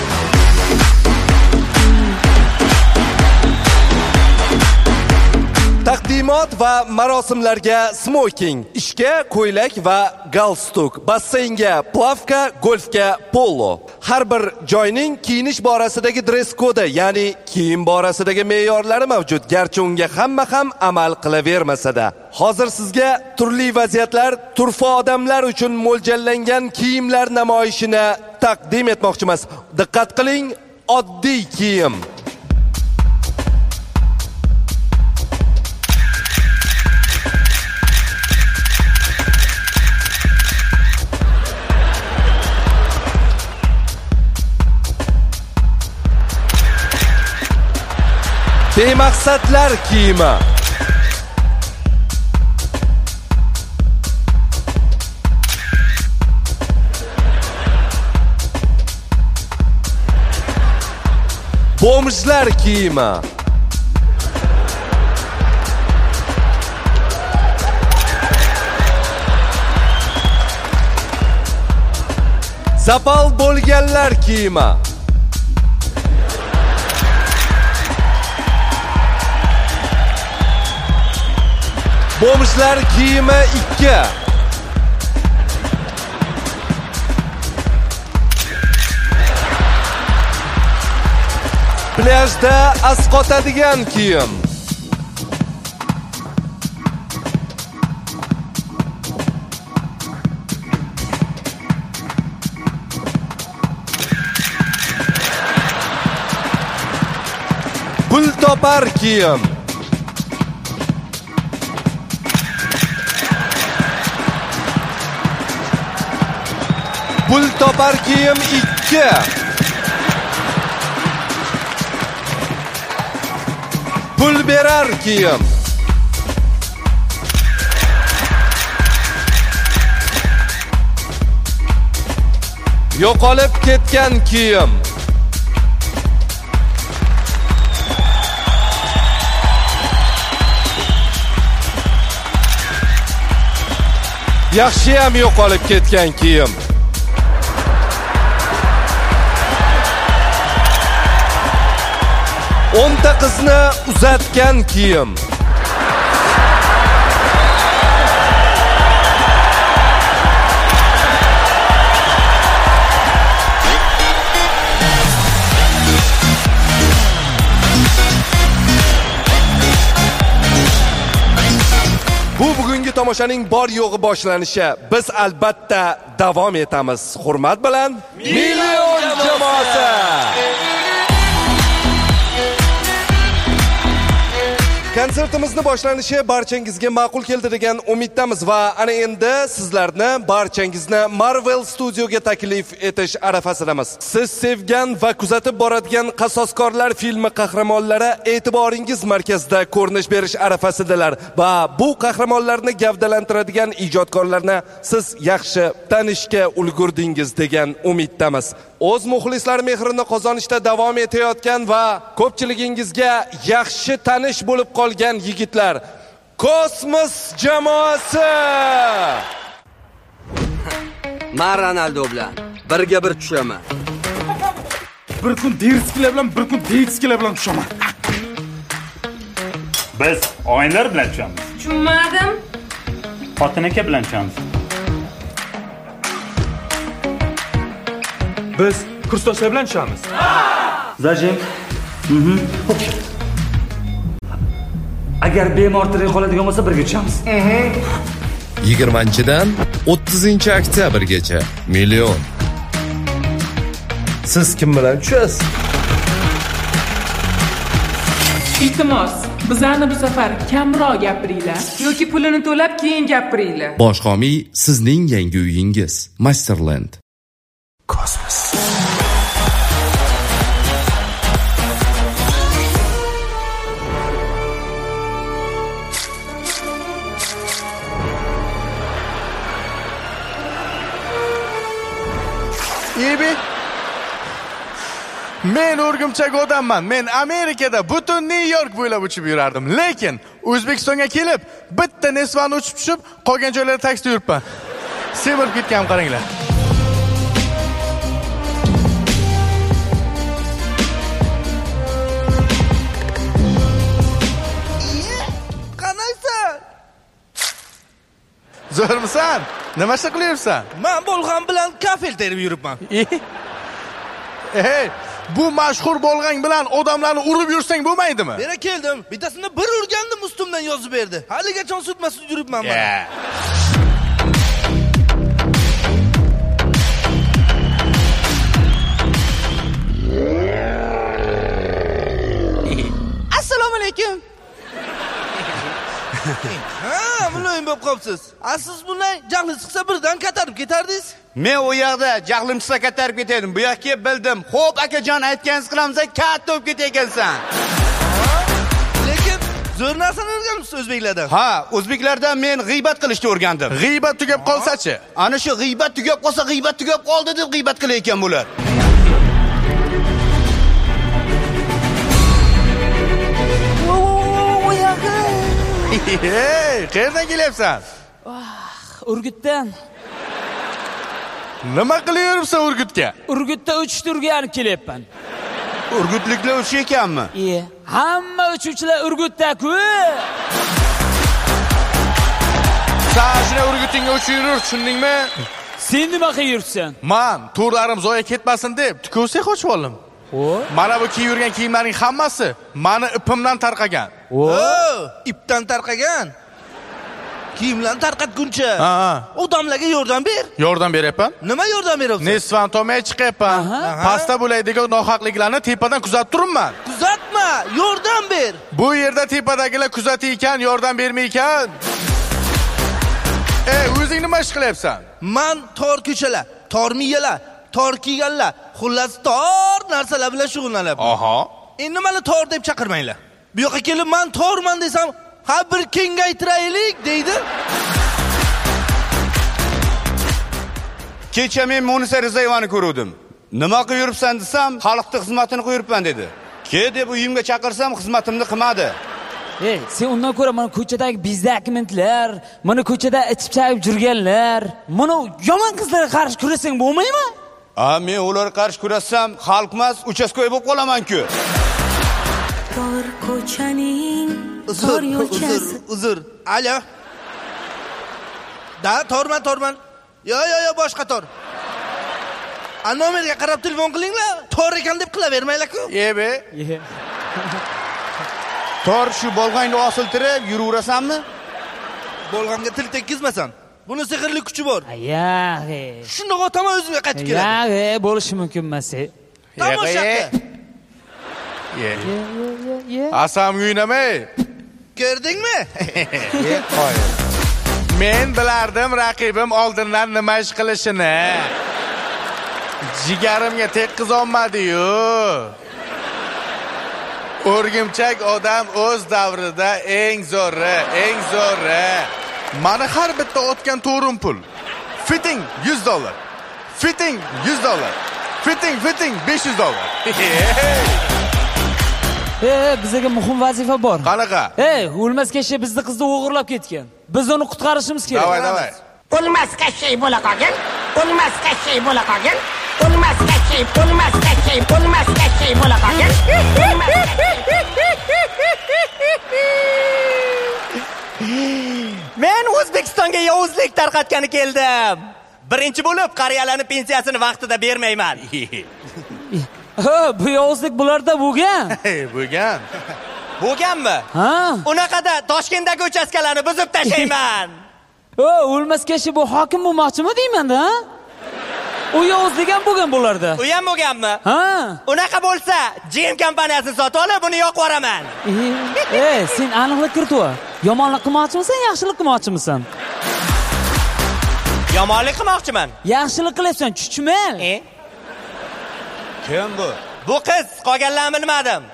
Taqdimot va marosimlarga smoking, ishga ko'ylak va galstuk, basseynga plavka, golfga polo. Har bir joyning kiyinish borasidagi dress kodi, ya'ni kiyim borasidagi me'yorlari mavjud, garchi unga hamma ham amal qilavermasa-da. Hozir sizga turli vaziyatlar, turfa odamlar uchun mo'ljallangan kiyimlar namoyishini taqdim etmoqchimiz. Diqqat qiling, oddiy kiyim. Bemaqsadlar kiyimi. Bomjlar kiyimi. Zapal bo'lganlar kiyimi. Bomishlar kiyimi 2. Plyajda asqotadigan kiyim. Pul topar kiyim. Pul topar kiyim 2. Pul berar kiyim. Yo'qolib ketgan kiyim. Yaxshiyam yo'qolib ketgan kiyim. O'nta qizni uzatgan kiyim. Bu bugungi tomoshaning bor yo'g'i boshlanishi. Biz albatta davom etamiz. Hurmat bilan Million jamoasi. Konsertimizni boshlanishi barchangizga ma'qul keldi degan umiddamiz va ana endi sizlarni barchangizni Marvel Studioga taklif etish arafasidamiz. Siz sevgan va kuzatib boradigan Qasoskorlar filmi qahramonlari e'tiboringiz markazida ko'rinish berish arafasidalar va bu qahramonlarni gavdalantiradigan ijodkorlarni siz yaxshi tanishga ulgurdingiz degan umiddamiz. O'z muxlislar mehrini qozonishda davom etayotgan va ko'pchiligingizga yaxshi tanish bo'lib qolgan yigitlar Kosmos jamoasi. Men Ronaldo bilan birga bir tushaman. Bir kun Dirskilar bilan, bir kun Dirskilar bilan tushaman. Biz o'yinlar bilan tushamiz. Tushunmadim. Xotin aka bilan tushamiz. Biz kursdoshlar bilan tushamiz. Zajim. Agar bemor tirik qoladigan bo'lsa birga tushamiz. 20-dan 30-oktyabrgacha Million. Siz kim bilan tushasiz? Iltimos, bizlarni bu safar kamroq gapiringlar yoki pulini to'lab keyin gapiringlar. Boshqomiy sizning yangi uyingiz Masterland. Kosmos. Ibi. Men o'rgimchak odamman. Men Amerikada butun New York bo'ylab uchib yurardim. Lekin O'zbekistonga kelib, bitta Nesvani uchib tushib, qolgan joylarda taksida yuribman. Semirib ketgan qaranglar. Qanaysan? Zo'rmisan? Nima ish qilyapsan? Men bo'lgan bilan kafel terib yuribman. Hey, bu mashhur bo'lgan bilan odamlarni urib yursang bo'lmaydimi? Mena keldim, bittasini bir urgandim, ustimdan yozib berdi. Haligacha sudma-sud yuribman men. Assalomu alaykum. Ha, muloyim bo'lib qolibsiz. Siz bunday jahlingiz chiqsa birdan ko'tarib ketardingiz. Men u yoqda jahlim chiqsa ko'tarib ketadim. Bu yoqqa kelib bildim. Xo'p, akajon aytganingiz qilamiz, katta bo'lib ketayekansan. Lekin zo'r narsani o'rganibsiz o'zbeklardan. Ha, o'zbeklardan men g'iybat qilishni o'rgandim. G'iybat tugab qolsa-chi? Ana shu g'iybat tugab qolsa, g'iybat tugab qoldi deb g'iybat qilayotgan bular. Hey, qayerdan kelyapsan? Urgutdan. Nima qilyapsan Urgutga? Urgutda uchishtirga olib kelyapman. Urgutliklar uchish ekanmi? Hamma uchuvchilar Urgutda-ku. Sashina Urgutingga uchib yurur, tushundingmi? Sen nima qilyapsan? Men turlarim zoya ketmasin deb tikuvsa qochib oldim. Mana bu kiyib yurgan kiyimlarning hammasi meni ipimdan tarqagan. Ipdan tarqagan. Kiyimlarni tarqatguncha odamlarga yordam ber. Yordam beryapman. Nima yordam beryapsan? Nesvan tomay chiqyapman. Pasta bo'laydigan nohaqliklarni tepadan kuzatib turibman. Kuzatma, yordam ber. Bu yerda tepadagilar kuzataykan, yordam bermaykan. O'zing nima ish qilyapsan? Men tor ko'chalar, tor miyalar, tor kiyganlar, xullas tor narsalar bilan shug'ullanyapman. Endi meni tor deb chaqirmanglar. Bu yoqqa kelib men torman desam, ha bir kengaytiraylik deydi. Kecha men Munisa Rizayevani ko'rdim. Nima qilib yuribsan desam, xalqning xizmatini qilib yuribman dedi. Ke deb uyimga chaqirsam, xizmatimni qilmadi. Sen undan ko'ra mana ko'chadagi bizdakimentlar, mana ko'chada ichib-chayib yurganlar, mana yomon qizlarga qarshi kurasang bo'lmaymi? Men ularga qarshi kurasam, xalqmas, uchastkoy bo'lib qolaman-ku. Tor ko'chaning tor yo'lchasi. Uzr. Alo. Da, torman. Yo, boshqa tor. Nomerga qarab telefon qilinglar. Tor ekan deb qilavermanglar-ku. Yebe. Tor shu bolg'angni osiltirib yuraverasanmi? Bolg'amga til tekkizmasan. Buni sehrli kuchi bor. Shundoq otaman o'zimga qaytib keladi. Bo'lishi mumkin emas. Tomosha. Asam o'ynamay. Ko'rdingmi? Men bilardim raqibim oldindan nima ish qilishini. Jigarimga tekkiz olmadi-yu. O'rgimchak odam o'z davrida eng zo'ri. Mana har bitta o'tgan to'rim pul. Fitting $100. Fitting $100. Fitting $500. Bizga muhim vazifa bor. Qanaqa? O'lmas kishi bizni qizni o'g'irlab ketgan. Biz uni qutqarishimiz kerak. Davay. O'lmas kishi bo'la qolgan. O'lmas kishi bo'la qolgan. O'lmas kishi bo'la qolgan. Men O'zbekistonga yovuzlik tarqatgani keldim. Birinchi bo'lib qariyalarning pensiyasini vaqtida bermayman. Bu yovuzlik bularda bo'lgan. Bo'lganmi? Unaqada Toshkentdagi uchastkalarni buzib tashlayman. O'lmas kishi bu hokim bo'lmoqchimi deyman-da? U yovuzlik ham bo'lgan bo'lardi. U ham bo'lganmi? Unaqa bo'lsa, GM kompaniyasini sotib olib, buni yoqib yuboraman. Sen aniqlik kiritib ol. Yomonlik qilmoqchimisan, yaxshilik qilmoqchimisan? Yomonlik qilmoqchiman. Yaxshilik qilyapsan, chuchmal. Kim bu? Bu qiz, qolganlarni bilmadim.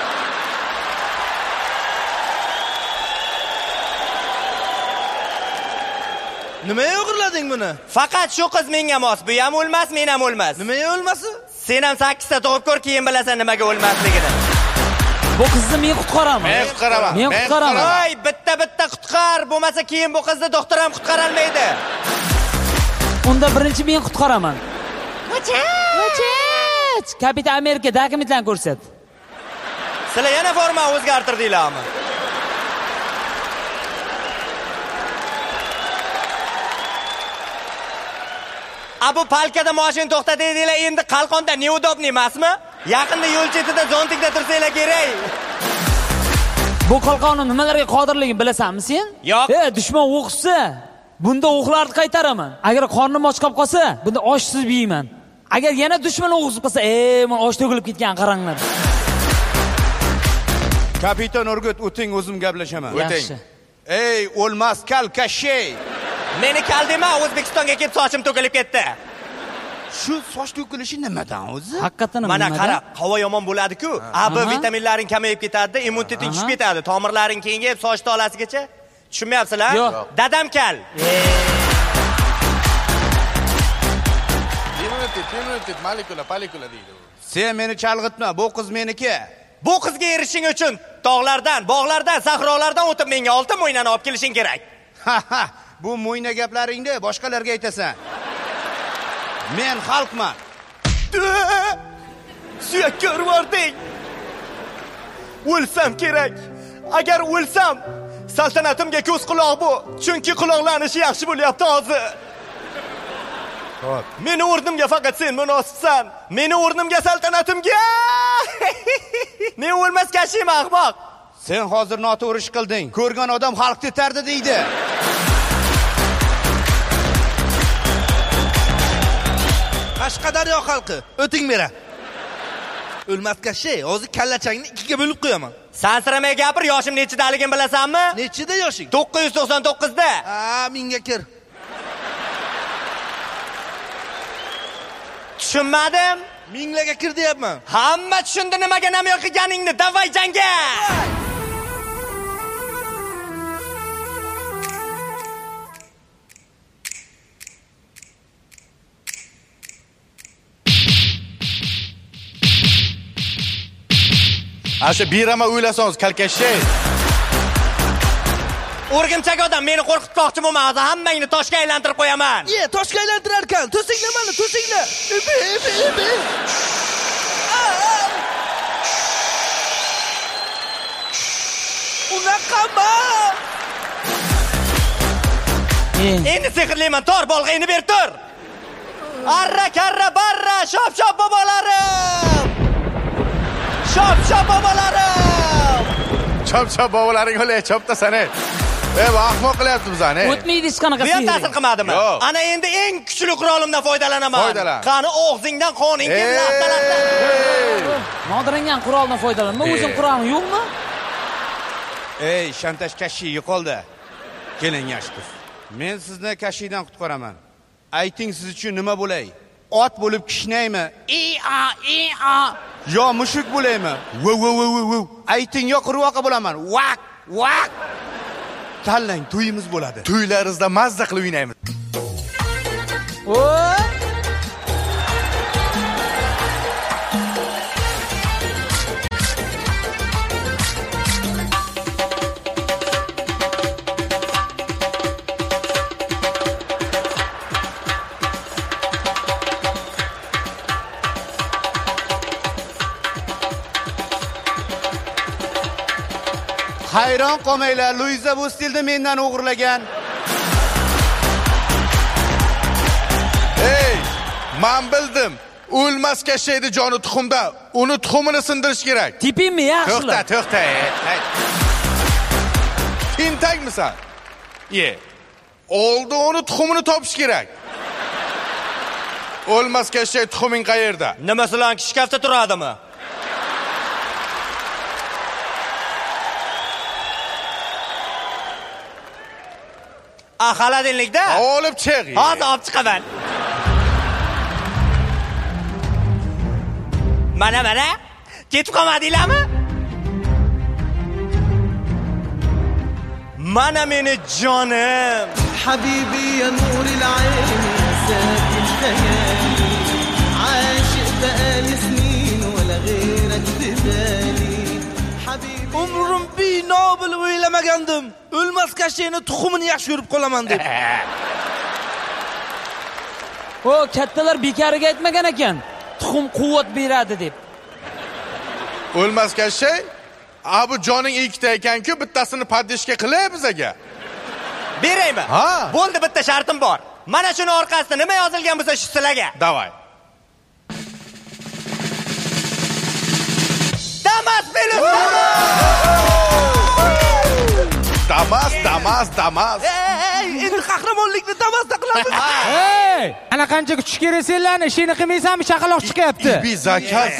Nimaga o'g'irlading buni? Faqat shu qiz menga mos, bu ham o'lmas, men ham o'lmas. Nimaga o'lmasi? Sen ham 8 ta tug'ib ko'r, keyin bilasan nimaga o'lmasligini. Bu qizni men qutqaraman. Men qutqaraman. Voy, bitta qutqar, bo'lmasa keyin bu qizni doktor ham qutqara olmaydi. Unda birinchi men qutqaraman. Kapitan Amerika dokumentlarni ko'rsat. Sizlar yana forma o'zgartirdinglarmi? Bu palkada mashina to'xtatadinglar, endi qalqonda neudobni emasmi? Yaqinda yo'l chetida zontikda tursanglar kerak. Bu qalqonning nimalarga qodirligini bilasanmi sen? Yo'q. Dushman o'qisa, bunda o'qlarni qaytaraman. Agar qornim och qolib qolsa, bunda oshsiz yeyman. Agar yana dushman o'qisib qolsa, men osh to'gilib ketgan qaranglar. Kapitan Urgut, o'ting, o'zim gaplashaman. O'ting. O'lmas kalkashay. Meni kal dema, O'zbekistonga kelib sochim to'kilib ketdi. Shu soch to'kilishi nimadan o'zi? Haqiqatan nima? Mana qara, havo yomon bo'ladi-ku. B vitaminlaring kamayib ketadi, immuniteting tushib ketadi, tomirlaring kengayib, soch tolasigacha. Tushunmayapsizlar? Yo'q. Dadam kal. Immunitet, moлекула deydi. Sen meni chalg'itma, bu qiz meniki. Bu qizga erishishing uchun tog'lardan, bog'lardan, sahrolardan o'tib menga oltin mo'ynani olib kelishing kerak. Bu mo'yna gaplaringni boshqalarga aytasan. Men xalqman. Suyakka urvording. O'lsam kerak. Agar o'lsam, saltanatimga ko'z quloq bu. Chunki quloqlanishi yaxshi bo'lyapti hozir. Meni o'rnimga faqat sen munosibsan. Meni o'rnimga saltanatimga. Men o'lmas kashim ahmoq. Sen hozir noto'g'ri ish qilding. Ko'rgan odam xalq tetardi deydi. Qashqadaryo xalqi, o'ting mera. O'lmas kashay, hozir kallachangni ikkiga bo'lib qo'yaman. Sansiramay gapir, yoshim nechidaligini bilasanmi? Nechida yoshing? 999 da. Menga kir. Tushunmadim. Minglarga kir deyapman. Hamma tushundi nimaga namoyon qilganingni. Davay jangga. Asha birama o'ylasangiz kalkashay. O'rgimchak odam, meni qo'rqitmoqchi bo'lma, hozir hammangni toshga aylantirib qo'yaman. Toshga aylantirar ekan. To'singlar mana, to'singlar. Ibi. Unaqama. Endi sehrlayman, tor bolg'ayni ber tur. Arra karra barra, shop bobolarim. Shop bobolarim. Chop bobolaring o'lay, chopda sani. Ahmoq qilyapti bizani. O'tmaydi hech qanaqa Bu ham ta'sir qilmadimi? Ana endi eng kuchli qurolimdan foydalanaman. Qani og'zingdan qoning kelib Nodirangan quroldan foydalan. Men o'zim qurolim yo'qmi? Ey, shantaj kashi yo'qoldi. Keling yashqiz. Men sizni kashiydan qutqaraman. Ayting, siz uchun nima bo'lay? Ot bo'lib kishnaymi? I-a. Yo mushuk bo'laymi? Vo. Ayting, yo qurvoqa bo'laman. Vak. Tanlang, to'yimiz bo'ladi. To'ylaringizda mazza qilib o'ynaymiz. Hayron qolmanglar, Luiza Bustilni mendan o'g'irlagan. Men bildim. O'lmas kashaydi joni tuxumda. Uni tuxumini sindirish kerak. Tipingmi yaxshilar? To'xta. Tintagmisan? Oldi uni tuxumini topish kerak. O'lmas kashay tuxuming qayerda? Nima silan kishkafda turadimi? Xaladinlikda? Olib chiq. Hozir olib chiqaman. Mana. Ketib qolmadinglarmi? Mana meni jonim. Habibi ya nuril ayn, sakin khayali. Aashiq baqali snin wala ghayrak bibali. Umrim bino bilib o'ylamagandim. O'lmas kashayni tuxumini yaxshi yurib qolaman deb. Kattalar bekariga aytmagan ekan. Tuxum quvvat beradi deb. O'lmas kashay, bu joning ikkita ekan-ku, bittasini paddishga qilay bizaga. Beraymi? Bo'ldi, bitta shartim bor. Mana shuni orqasida nima yozilgan bo'lsa shu sizlarga. Davay. Damas film. Damas. Endi qahramonlikni Damasda qilamiz. Ana qancha kuch kerak senlarni, ishini qilmaysanmi? Chaqaloq chiqyapti. Ibi zakat.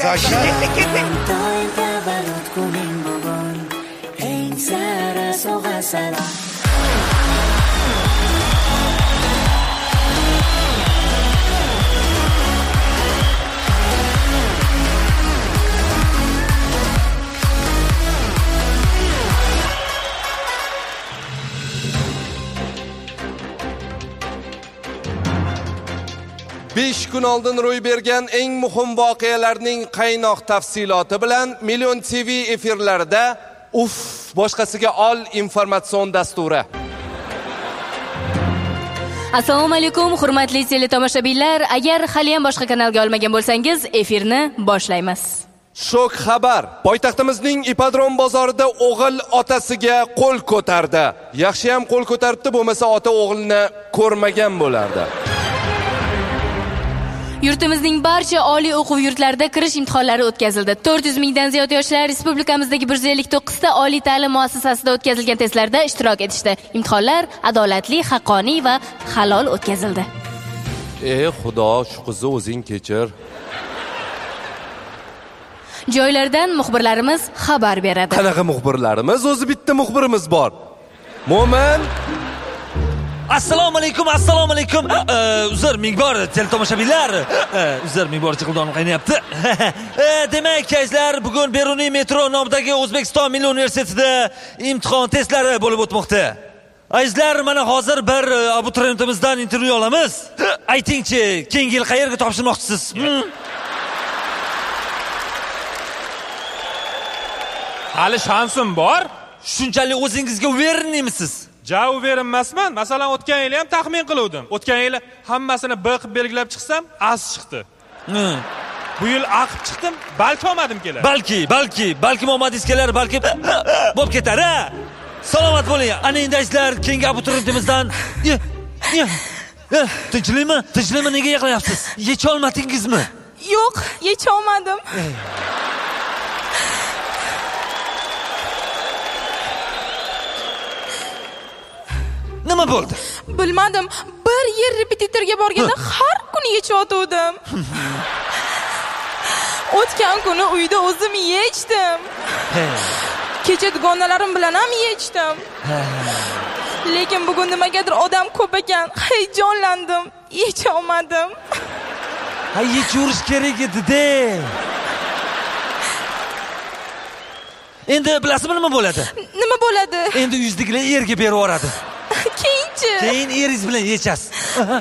Eng sara sog'asara. Besh kun oldin ro'y bergan eng muhim voqealarning qaynoq tafsiloti bilan Million TV efirlarida boshqasiga ol informatsion dasturi. Assalomu alaykum, hurmatli teletomoshabinlar. Agar hali ham boshqa kanalga olmagan bo'lsangiz, efirni boshlaymiz. Shok xabar. Poytaxtimizning Ipodrom bozorida o'g'il otasiga qo'l ko'tardi. Yaxshi ham qo'l ko'taribdi, bo'lmasa ota o'g'ilni ko'rmagan bo'lardi. Yurtimizning barcha oliy o'quv yurtlarida kirish imtihonlari o'tkazildi. 400 mingdan ziyod yoshlar respublikamizdagi 159 ta oliy ta'lim muassasasida o'tkazilgan testlarda ishtirok etishdi. Imtihonlar adolatli, haqqoniy va halol o'tkazildi. Xudo, shu qizni o'zing kechir. Joylardan muxbirlarimiz xabar beradi. Qanaqa muxbirlarimiz? O'zi bitta muxbirimiz bor. Mo'min. Assalomu alaykum. Uzr ming bor teletomoshabinlar. Uzr ming bor chiqildonim qaynayapti. Demak, kayzlar, bugun Beruniy metro nomidagi O'zbekiston Milliy universitetida imtihon testlari bo'lib o'tmoqda. Azizlar, mana hozir bir abituriyentimizdan intervyu olamiz. Aytingchi, keyingi yil qayerga topshirmoqchisiz? Hali shansim bor. Shunchalik o'zingizga uverinmisiz? Uverinmasman. Masalan, o'tgan yil ham taxmin qiluvdim. O'tgan yil hammasini B qilib belgilab chiqsam, as chiqdi. Bu yil A qilib chiqdim, balki olmadim kelar. Balki olmadingiz kelar, balki bo'lib ketar, ha. Salomat bo'ling. Ana endi azizlar, keyingi abituriyentimizdan Tinchlikmi? Nega yig'layapsiz? Yecha olmadingizmi? Yo'q, yecha olmadim. Nima bo'ldi? Bilmadim. Bir yil repetitorga borganda har kuni yechayotgandim. O'tgan kuni uyda o'zim yechdim. Kecha dugonalarim bilan ham yechdim. Lekin bugun nimagadir odam ko'p ekan, heyejonlandim, yecha olmadim. Yechirish kerak edi-da. Endi bilasizmi nima bo'ladi? Nima bo'ladi? Endi yuzdagilar erga berib yuboradi. Keyinchi? Keyin eringiz bilan yechasiz.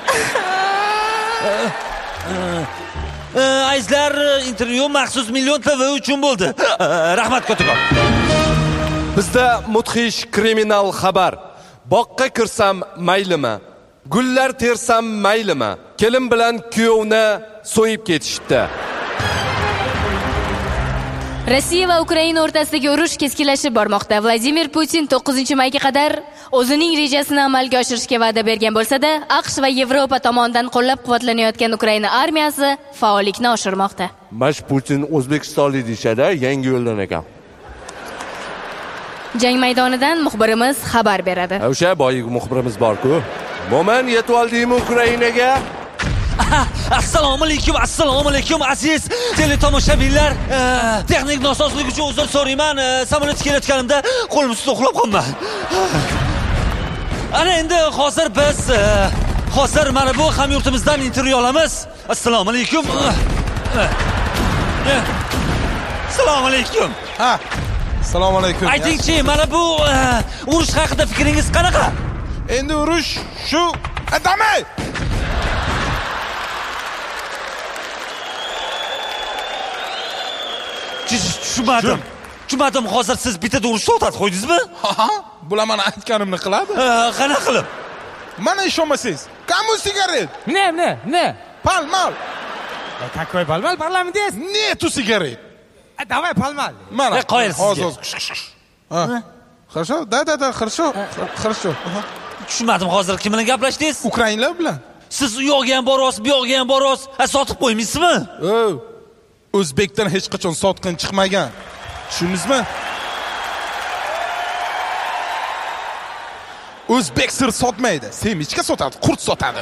Azizlar, intervyu maxsus Million TV uchun bo'ldi. Rahmat kattakon. Bizda mudhish kriminal xabar. Boqqa kirsam maylimi? Gullar tersam maylimi? Kelin bilan kuyovni so'yib ketishdi. Rossiya va Ukraina o'rtasidagi urush keskinlashib bormoqda. Vladimir Putin 9-mayga qadar o'zining rejasini amalga oshirishga va'da bergan bo'lsa-da, AQSh va Yevropa tomonidan qo'llab-quvvatlanayotgan Ukraina armiyasi faollikni oshirmoqda. Mash Putin o'zbekistonlik deyshada, yangi yo'ldan ekan. Jang maydonidan muxbirimiz xabar beradi. O'sha boyig muxbirimiz bor-ku. Mo'min, yetib oldingmi Ukrainaga? Assalomu alaykum aziz teletomoshabinlar. Texnik nosozlik uchun uzr so'rayman. Samolyotga kelayotganimda qo'lim ustida uxlab qolman. Ana endi hozir mana bu hamyurtimizdan intervyu olamiz. Assalomu alaykum. Assalomu alaykum. Assalomu alaykum. Aytingchi, mana bu urush haqida fikringiz qanaqa? Endi urush shu adamay. Tushunmadim. Hozir siz bitta urushni o'tkazib qo'ydingizmi? Bular mana aytganimni qiladi. Qanaqa qilib? Mana ishonmasangiz, kamu sigaret. Ne? Palmal. Какой palmal? Parlamentdes? Нету сигарет. Давай palmal. Mana. Hozir. Хорошо? Да, хорошо. Tushunmadim, hozir kim bilan gaplashdingiz? Ukrainlar bilan. Siz u yoqqa ham borasiz, bu yoqqa ham borasiz. Sotib qo'ymaysizmi? O'zbekdan hech qachon sotqin chiqmagan. Tushundingizmi? O'zbek sir sotmaydi, semichka sotadi, qurt sotadi.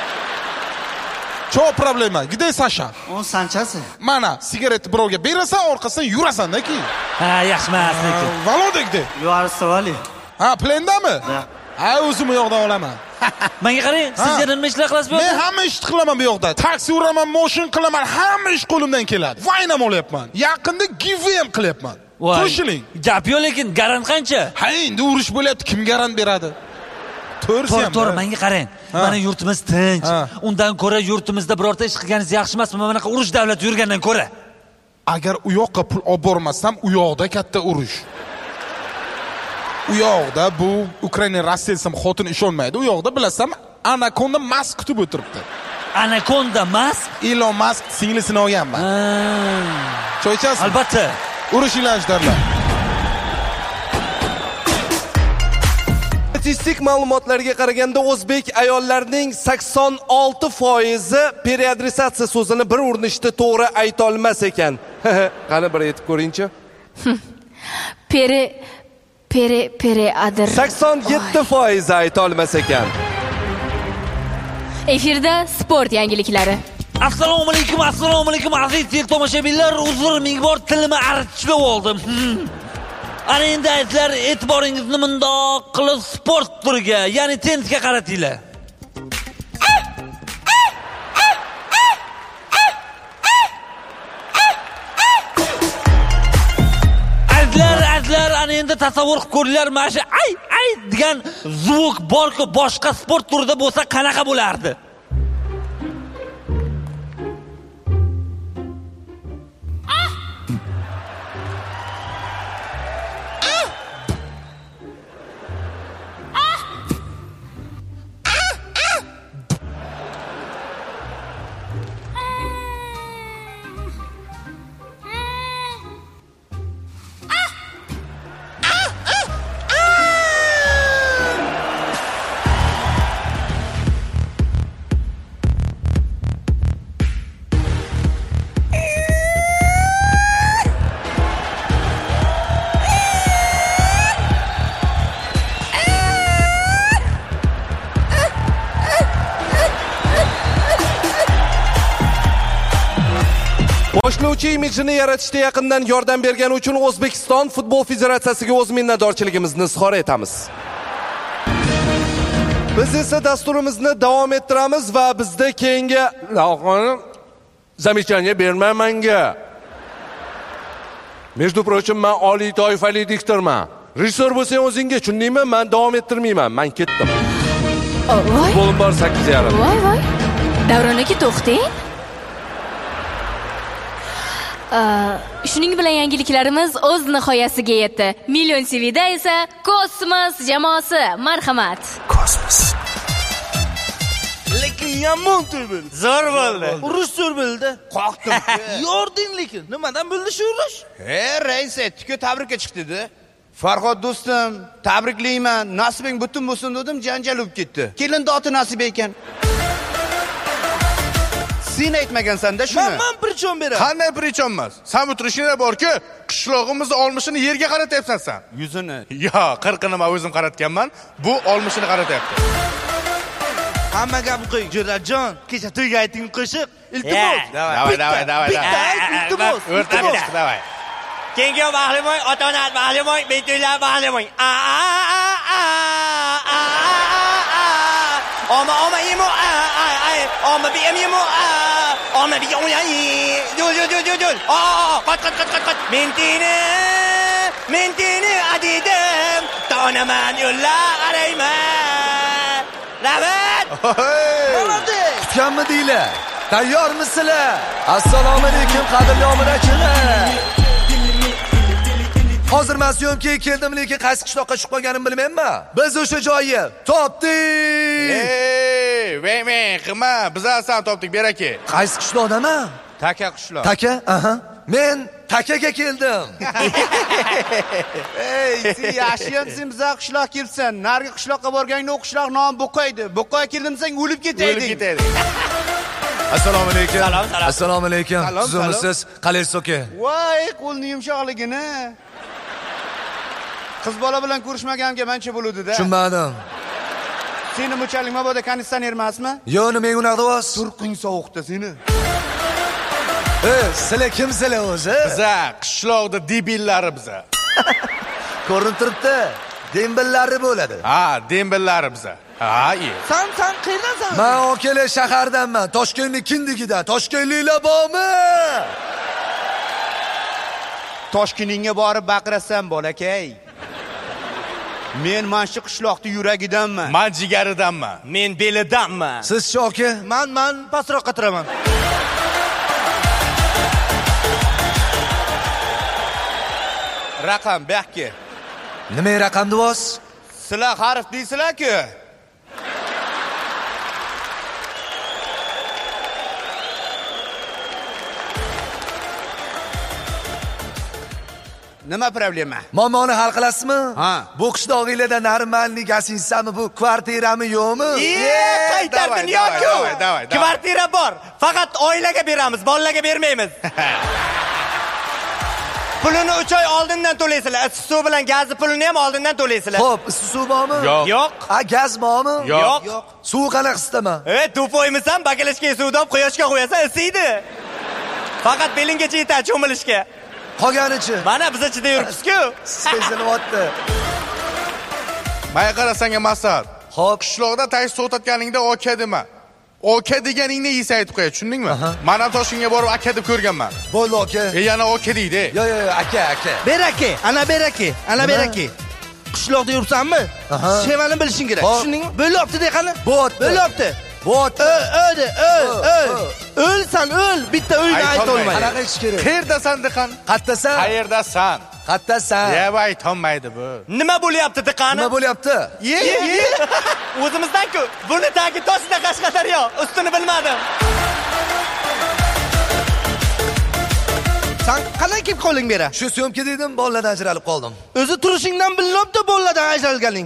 Cho'q problema, где Sasha? On sanchasi. Mana, sigaretni birovga berasan, orqasidan yurasan-da keyin. Yaxshi emas lekin. Volodya где? Yuarsovali. Plendami? O'zim bu yoqdan olaman. Menga qarang, siz yana nima ishlar qilasiz bu yoqda? Men hamma ishni qilaman bu yoqda. Taksi uraman, moshin qilaman, hamma ish qo'limdan keladi. Vaynam olyapman. Yaqinda giveaway ham qilyapman. Qo'shiling. Gap yo'q, lekin garant qancha? Endi urush bo'lyapti, kim garant beradi? To'g'ri, menga qarang. Mana yurtimiz tinch. Undan ko'ra yurtimizda birorta ish qilganingiz yaxshi emasmi? Mana bunaqa urush davlati yurgandan ko'ra. Agar u yoqqa pul olib bormasam, u yoqda katta urush. U yoqda bu Ukraina Rossiya desam xotin ishonmaydi. U yoqda bilasam Anaconda Musk kutib o'tiribdi. Anaconda Musk? Elon Musk singlisini olganman. Choy ichasizmi? Albatta. Urushinglar ishlarlar. Statistik ma'lumotlarga qaraganda o'zbek ayollarining 86% periadresatsiya so'zini bir urinishda to'g'ri ayta olmas ekan. Qani bir aytib ko'ring-chi. Periadr. 87% ayta olmas ekan. Efirda sport yangiliklari. Assalomu alaykum aziz tomoshabinlar. Uzr, ming bor tilimni archib oldim. Ana endi aytlar, e'tiboringizni mundoq qilib sport turiga, ya'ni tennisga qaratinglar. Aytlar, ana endi tasavvur qilib ko'ringlar, mana shu ay degan zvuk borku boshqa sport turida bo'lsa qanaqa bo'lardi? Boshlovchi imijini yaratishda yaqindan yordam bergani uchun O'zbekiston Futbol Federatsiyasiga o'z minnatdorchiligimizni izhor etamiz. Biz esa dasturimizni davom ettiramiz va bizda keyingi zamechaniya bermay menga. Между прочим, men oliy toifali diktorman. Rejissor bo'lsang o'zingga, tushundingmi? Men davom ettirmayman. Men ketdim. Futbolim bor 8:30. Voy. Davron aka, to'xtang. Shuning bilan yangiliklarimiz o'z nihoyasiga yetdi. Million TVda esa Kosmos jamoasi, marhamat. Kosmos. Lekin yomon to'y bo'ldi. Zo'r bo'ldi. Urush zo'r bo'ldi. Qoqdim. Yording lekin. Nimadan bo'ldi shu urush? Rais aytdi-ku, tabrikka chiqdi-da. Farhod do'stim, tabriklayman. Nasibing butun bo'lsin dedim, janjal bo'lib ketdi. Kelin doti nasib ekan. Sen aytmagansan-da shuni. Men prichon beraman. Qanday prichon emas? Sen o'tirishingda bor-ku, qishlog'imiz olmishini yerga qaratyapsan sen. Yuzini. Yo, 40 ni men o'zim qaratganman. Bu olmishini qaratyapti. Hamma gap qo'y, Jo'rajon. Kecha to'yga ayting qo'shiq. Iltimos. Davay. Iltimos. Davay. Keyingi mahlimoy, ota-ona mahlimoy, beto'ylar mahlimoy. Oma yemo. Oma yemo. Oma Dul. Qat. Mentini adidim. Tonaman yo'llar arayman. Rahmat. Молодец. Kutganmi deylar? Tayyormisizlar? Assalomu alaykum qadrli obunachilar. Hozir men syomkaga keldim, lekin qaysi qishloqqa chiqib qolganimni bilmayman. Biz o'sha joyni topdik. Men qilma, biz san topdik, beraki. Qaysi qishloqdaman? Taka qishloq. Taka? Aha. Men Takaga keldim. Sen yaxshiyamsan, biz qishloq kelsan. Nargi qishloqqa borganda o qishloq nomi Bo'qoydi. Bo'qoy keldim sen o'lib ketaydik. Assalomu alaykum. Assalomu alaykum. Sizmisiz? Qalaysiz aka? Voy, qo'lni yumshoqligini. Qiz bola bilan ko'rishmaganimga mencha bo'ludi-da. Tushunmadim. Seni muchalik mabodo konditsioner emasmi? Yo'q, nima unaqa Turqing sovuqda seni. Sizlar kimsizlar o'zi? Biza qishloqda debillari biza. Ko'rinib turibdi. Dembillari bo'ladi. Ha, dembillari biza. Ha, iyi. Sen qayerdansan? Men Okele shahardanman. Toshkentning kindigidan. Toshkentliklar bormi? Toshkentingga borib baqirasan, bolakay. Men mana qishloqning yuragidanman. Men jigaridanman. Men belidanman. Siz-chi aka? Men pastroqqa turaman. Raqam buyoqqa. Nima raqam deysiz? Sizlar harf deysizlar-ku. Nima problema? Muammoni hal qilasizmi? Ha. Bu qishlog'inglarda narimmanli gasinchami, bu kvartirami yo'qmi? Qaytardin yo'q-ku. Kvartira bor. Faqat oilaga beramiz, bolalarga bermaymiz. Pulini 3 oy oldindan to'laysizlar. Issiq suv bilan gazni pulini ham oldindan to'laysizlar. Xo'p, issiq suv bormi? Yo'q. Gaz bormi? Yo'q. Suv qanaqasizmi? To'poymisan, bakalashga suvni olib quyoshga qo'yasan, isiydi. Faqat belinggacha yetadi cho'milishga. Qolganichi? Mana biz ichida yuribsiz-ku. Sezilyapti. Manga qarasanga maslahat. Xo'p, qishloqda taksi so'tatganingda oka dema. Oka deganingni Isa aytib qo'yadi, tushundingmi? Men ham Toshkentga borib aka deb ko'rganman. Bo'ldi oka. Yana oka deydi. Yo'q, aka. Ber aka, ana ber aka. Qishloqda yuribsanmi? Shevani bilishing kerak. Tushundingmi? Bo'lyapti de qani? Bo'lyapti. O'lsan, o'l. Bitta uyni aytolmaydi. Qanaqa ish kerak? Qayerdasan diqan? Qattasan? Qayerdasan? Qattasan? Yeb aytolmaydi bu. Nima bo'lyapti diqani? Nima bo'lyapti? Ye. O'zimizdan-ku. Buni tagi toshda Qashqadaryo. Ustini bilmadim. Sen qanday kelib qolding bera? Shu syomka dedim, bolalardan ajralib qoldim. O'zi turishingdan bilinibdi bolalardan ajralganing.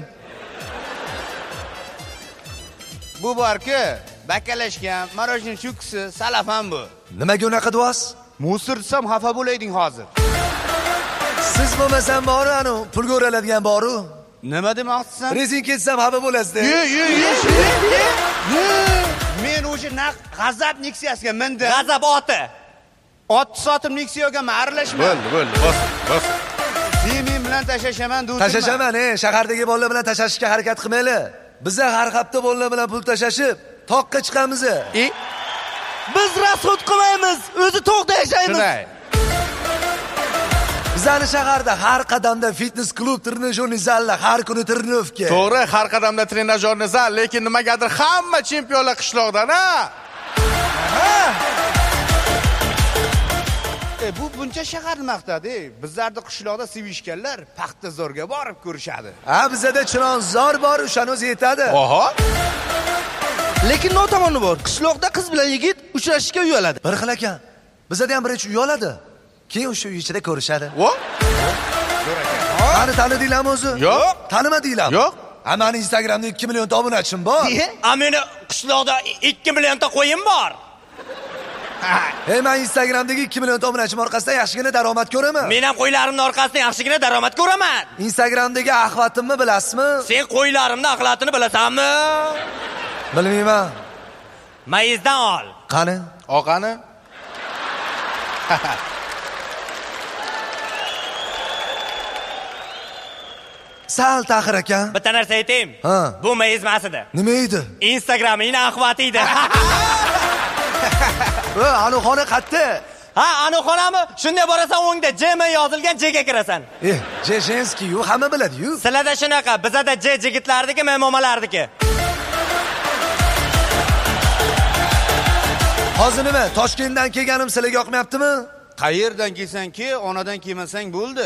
Bu borku, bakalashgan, marojin chukisi, salaf ham bu. Nimaga unaqa deyapsiz? Musir desam xafa bo'layding hozir. Siz bo'lmasan boru, anu pulga o'raladigan boru. Nima demoqchisan? Rezin ketsam xafa bo'lasiz-da. Men o'sha naq g'azab Nexia'siga mindim. G'azab oti. Ot sotib Nexia'ga aralashma. Bo'ldi, bos. Men bilan tashashaman deb Tashashaman, shahardagi bolalar bilan tashashga harakat qilmaylik. Biza har hafta bolalar bilan pul tashashib, toqqa chiqamiz. Biz rasxod qilmaymiz, o'zi to'qda yashaymiz. Bizani shaharda har qadamda fitness klub, trenajyorniy zallar, har kuni trenovka. To'g'ri, har qadamda trenajyorniy zal, lekin nimagadir hamma chempionlar qishloqdan-a? Bu buncha shaharni maqtadi. Bizlarda qishloqda sevishganlar Paxtazorga borib ko'rishadi. Bizada Chilonzor bor, o'shani o'zi yetadi. Oho. Lekin notomoni bor. Qishloqda qiz bilan yigit uchrashishga uyaladi. Bir xil ekan. Bizada ham birinchi uyaladi. Keyin o'sha uy ichida ko'rishadi. Mani tanidinglarmi o'zi? Yo'q. Tanimadinglarmi? Yo'q. Mani Instagramda 2 million ta obunachim bor. Meni qishloqda 2 million ta qo'yim bor. Men Instagramdagi 2 million ta obunachim orqasidan yaxshigina daromad ko'raman. Men ham qo'ylarimning orqasidan yaxshigina daromad ko'raman. Instagramdagi axvatimni bilasizmi? Sen qo'ylarimning axlatini bilasanmi? Bilmayman. Mayizdan ol. Qani? Oqani? Sal taxir ekan. Bitta narsa aytayim. Bu mayiz emas edi. Nima edi? Instagramning axvati edi. Anuxona qayerda? Anuxonami? Shunday borasan o'ngda Jmi yozilgan Jga kirasan. Jenskiyu hamma biladi-yu. Sizlarda shunaqa, bizada J jigitlardiki, men momalardiki. Hozir nima? Toshkentdan kelganim sizlarga yoqmayaptimi? Qayerdan kelsan-ki, onadan kelmasang bo'ldi.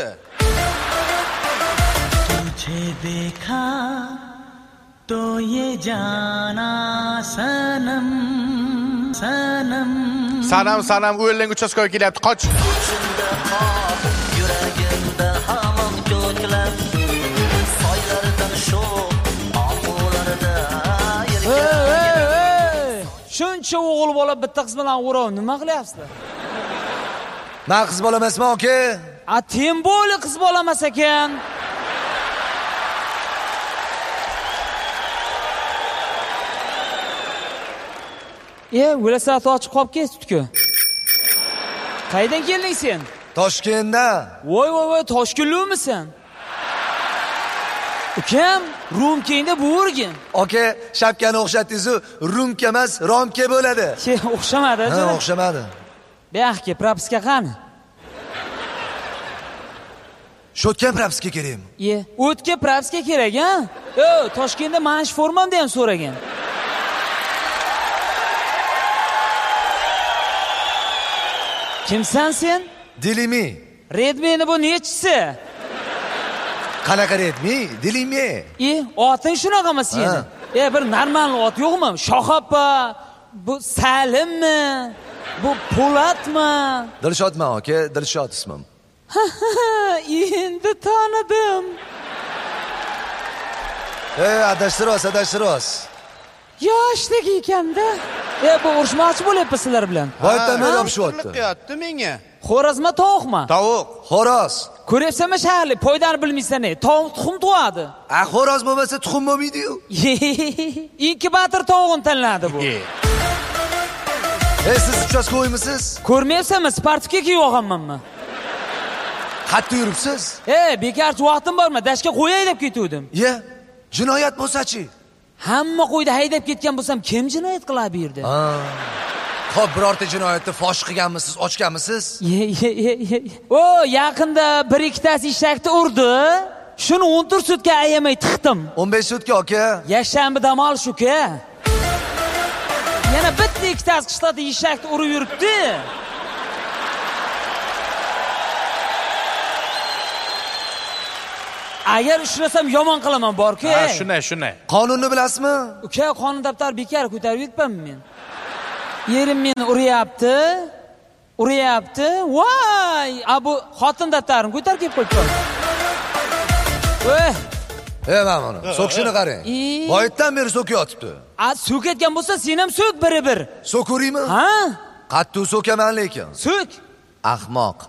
तुझे देखा तो ये जाना सनम सनम Sanam o'yinlang uchastkasiga kelyapti, qoch. yuragimda hamon ko'klar soylardan shu omularda shuncha o'g'il bola bitta qiz bilan o'rov nima qilyapsizlar? Men qiz bola emasman, aka. Tem bo'li qiz bola emas ekan. Velosiped ochib qolib ketdi-ku. Qaydan kelding sen? Toshkentdan. Voy, Toshkentlikmisan? Ukam, rumkangda bo'rgin. Aka, shapkani o'xshatdingiz-ku, rumka emas, romka bo'ladi. O'xshamadi, ha, o'xshamadi. Buyaqqa propiska qani? Shotga propiska kerakmi? O'tga propiska kerak, ha? Toshkentda mana shu formamda ham so'ragan. Kimsan sen? Dilimi. Redmini bu nechisi? Qanaqa Redmi? Dilimi. Oting shunaqami seni? Bir normal ot yo'qmi? Shohappa, bu Salimmi? Bu Po'latmi? Dilshodman aka, Dilshod ismim. Endi tanidim. Adashtiryapsiz. Yoshlik ekanda. Bu urushmoqchi bo'lyapsiz sizlar bilan. Boydan men yopishyapti. Qilyapti menga. Xo'rozmi, tovuqmi? Tovuq. Xo'roz. Ko'ryapsanmi shaharli, foydani bilmaysan-ey. Tovuq tuxum tug'adi. Xo'roz bo'lmasa tuxum bo'lmaydi-yu. Inkubator tovuqni tanladi bu. Siz uchastka o'ymisiz? Ko'rmayapsanmi, Spartakka kiyib olganmanmi? Qayerda yuribsiz? Bekarchi vaqtim bormi? Dashga qo'y haydab ketuvdim. Jinoyat bo'lsa-chi? Hamma qo'yda haydab ketgan bo'lsam, kim jinoyat qiladi bu yerda? Xo'p, birorta jinoyatni fosh qilganmisiz, ochganmisiz? Yaqinda 1-2 tasi eshakni urdi. Shuni 14 sutka ayamay tiqdim. 15 sutka aka. Yakshanba dam olish uka. Yana bitta 2 tasi qishloqda eshakni urib yuribdi. Agar ushlasam yomon qilaman bor-ku. Shunday. Qonunni bilasizmi? Uka, qonun daftar bekar ko'tarib yuribman men. Yerim meni uryapti. Voy, bu xotin daftarini ko'tarib kelib qo'yibdi. Mana buni. So'kishini qarang. Boyitdan beri so'kayotibdi. So'kayotgan bo'lsa, sen ham so'k bir. So'kuraymi? Qattiq so'kaman lekin. So'k. Ahmoq.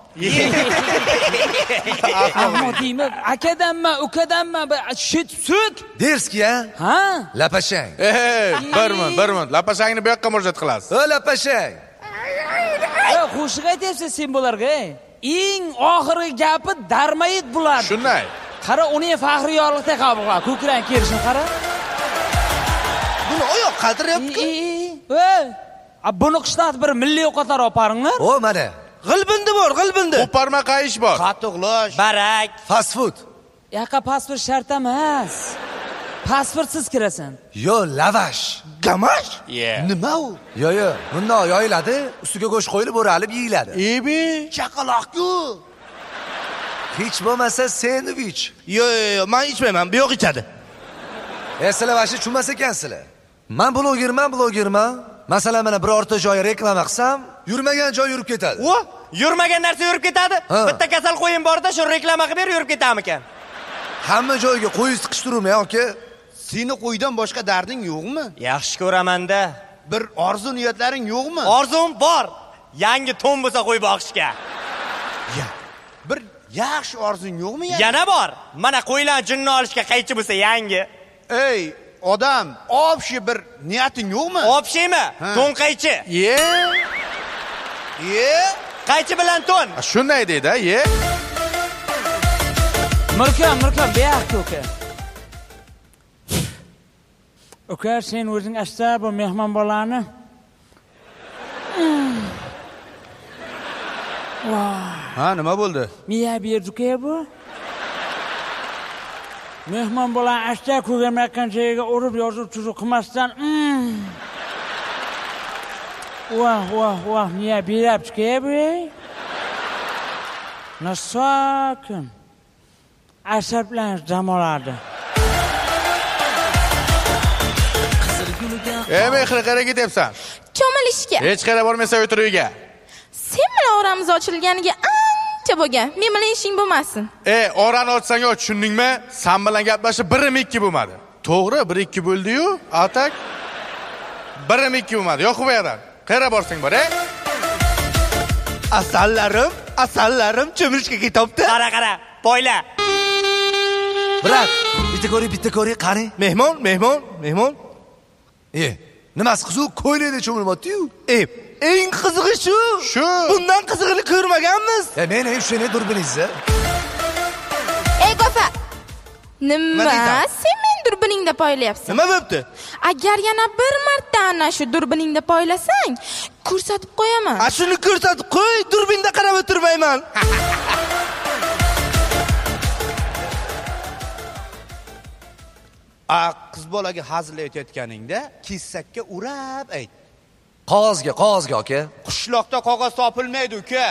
Ahmoq deymi? Akadanmi, ukadanmi? So'k. Derski-a? Lapashang. Bir minut. Lapashangni bu yoqqa murojaat qilasiz. Lapashang. Qo'shiq aytyapsiz sen bularga. Eng oxirgi gapi darmayit bo'ladi. Shunday. Qara, uni faxriyorlikda qabul qiladi. Ko'krak kerishini qara. Buni oyoq qadiryapti. Buni qishloqda bir milliy ovqatlar olib boringlar. Mana. G'ilbindi bor, g'ilbindi. Qo'parma qayish bor. Qatiqlash, barak, fast food. Yoqqa pasport shart emas. Pasportsiz kirasan. Lavash. Gamash? Nima u? Bundoq yoyiladi, ustiga go'sht qo'yilib o'ralib yeyiladi. Chaqaloq-ku. Hech bo'lmasa sendvich. Men ichmayman, bu yo'q ichadi. Sizlar vashi tushunmas ekansizlar. Men blogerman. Masalan, mana birorta joy reklama qilsam, yurmagan joy yurib ketadi. Yurmagan narsa yurib ketadi? Bitta kasal qo'yim borda, shu reklama qilib ber, yurib ketamikan. Hamma joyga qo'y siqishtiruvmi, aka? Seni qo'ydan boshqa darding yo'qmi? Yaxshi ko'raman-da. Bir orzu niyatlaring yo'qmi? Orzum bor. Yangi to'n bo'lsa qo'y boqishga. Bir yaxshi orzung yo'qmi? Yana bor. Mana qo'ylar jinni olishga qaychi bo'lsa yangi. Odam, obshi bir niyating yo'qmi? Obshimi? To'n qaychi. Qaychi bilan to'n. Shunday deydi, Mirkam, beyoqda uka. Uka, sen o'zing asta bu mehmon bolani. Nima bo'ldi? Miya berdi-ku bu. Mehmon bolan asta ko'rmayotgan joyiga urib yozib turuq qilmasdan. Vah, miya beribdi-ku bu. Nasokin. Asablanib dam oladi. Mehri qayerga ketyapsan? Cho'milishga. Hech qayerga bormaysan, o'tir uyga. Sen bilan oramiz ochilganiga ancha bo'lgan. Men bilan ishing bo'lmasin. Orani ochsang och, tushundingmi? Sen bilan gaplashib 1-2 bo'lmadi. To'g'ri, 1-2 bo'ldi-yu, atak. 1-2 bo'lmadi. Yo'q bu yerdan. Qayerga borsang bor, Asallarim cho'milishga ketyapti. Qara, poyla. Brat, bitta ko'ring, qani. Mehmon. Nimasi qiziq, ko'ylakda cho'milyapti-yu. Eng qizig'i shu. Bundan qizig'ini ko'rmaganmiz. Men ham shuni durbiningizni. Qo'fa. Nima? Sen men durbiningda poylayapsan. Nima bo'pti? Agar yana bir marta ana shu durbiningda poylasang, ko'rsatib qo'yaman. Shuni ko'rsatib qo'y, durbinda qarab o'tirmayman. Qiz bolaga hazillayotganingda kissakka urab ayt. Qog'ozga, aka. Qishloqda qog'oz topilmaydi, uka.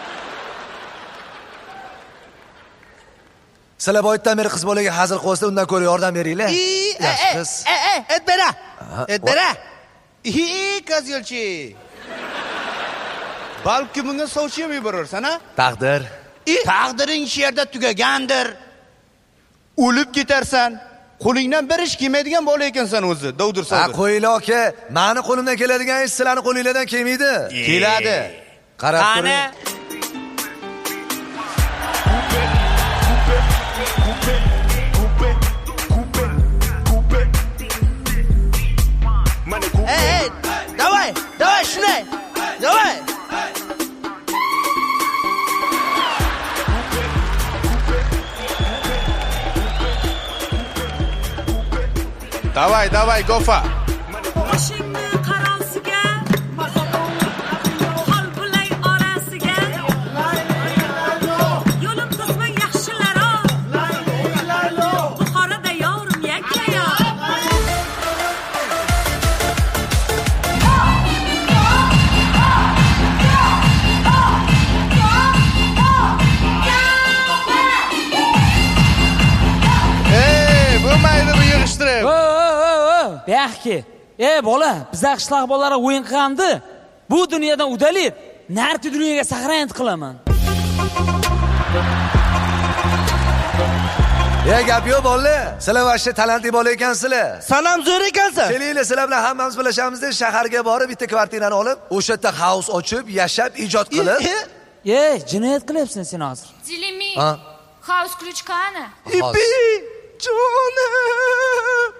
Sizlar boyitdan beri qiz bolaga hazil qo'ysa, undan ko'ra yordam beringlar. Yaxshi qiz. Etbera. Kozilchi. Balki bunga sovchi ham yuborarsan, Taqdir. Taqdiring shu yerda tugagandir. O'lib ketarsan. Qo'lingdan bir ish kelmaydigan bola ekansan o'zi. Dovdir Ha, qo'yinglar aka. Meni qo'limdan keladigan ish sizlarning qo'linglardan kelmaydi. Keladi. Qarab turing. Ey, davay, shunday. Davay. Давай, Gofa. Boshingni qarosiga, hol bulay orasiga. Yo'lim qisman yaxshilaro. Buxoroda yorim yakkayo. Bo'lmaydi bu yig'ishtirib. Yaxki. Bola, bizlar qishloq bolalari o'yin qilgandi. Bu dunyodan udalib, narti dunyoga sahrayant qilaman. Gap yo'q bolalar. Sizlar vashta talantli bola ekansizlar. Sen ham zo'r ekansan. Kelinglar, sizlar bilan hammamiz birlashamizda shaharga borib bitta kvartirani olib, o'sha yerda house ochib, yashab, ijod qilib. Jinoyat qilyapsan sen hozir. Zilimi. House ключ qani? Jonim.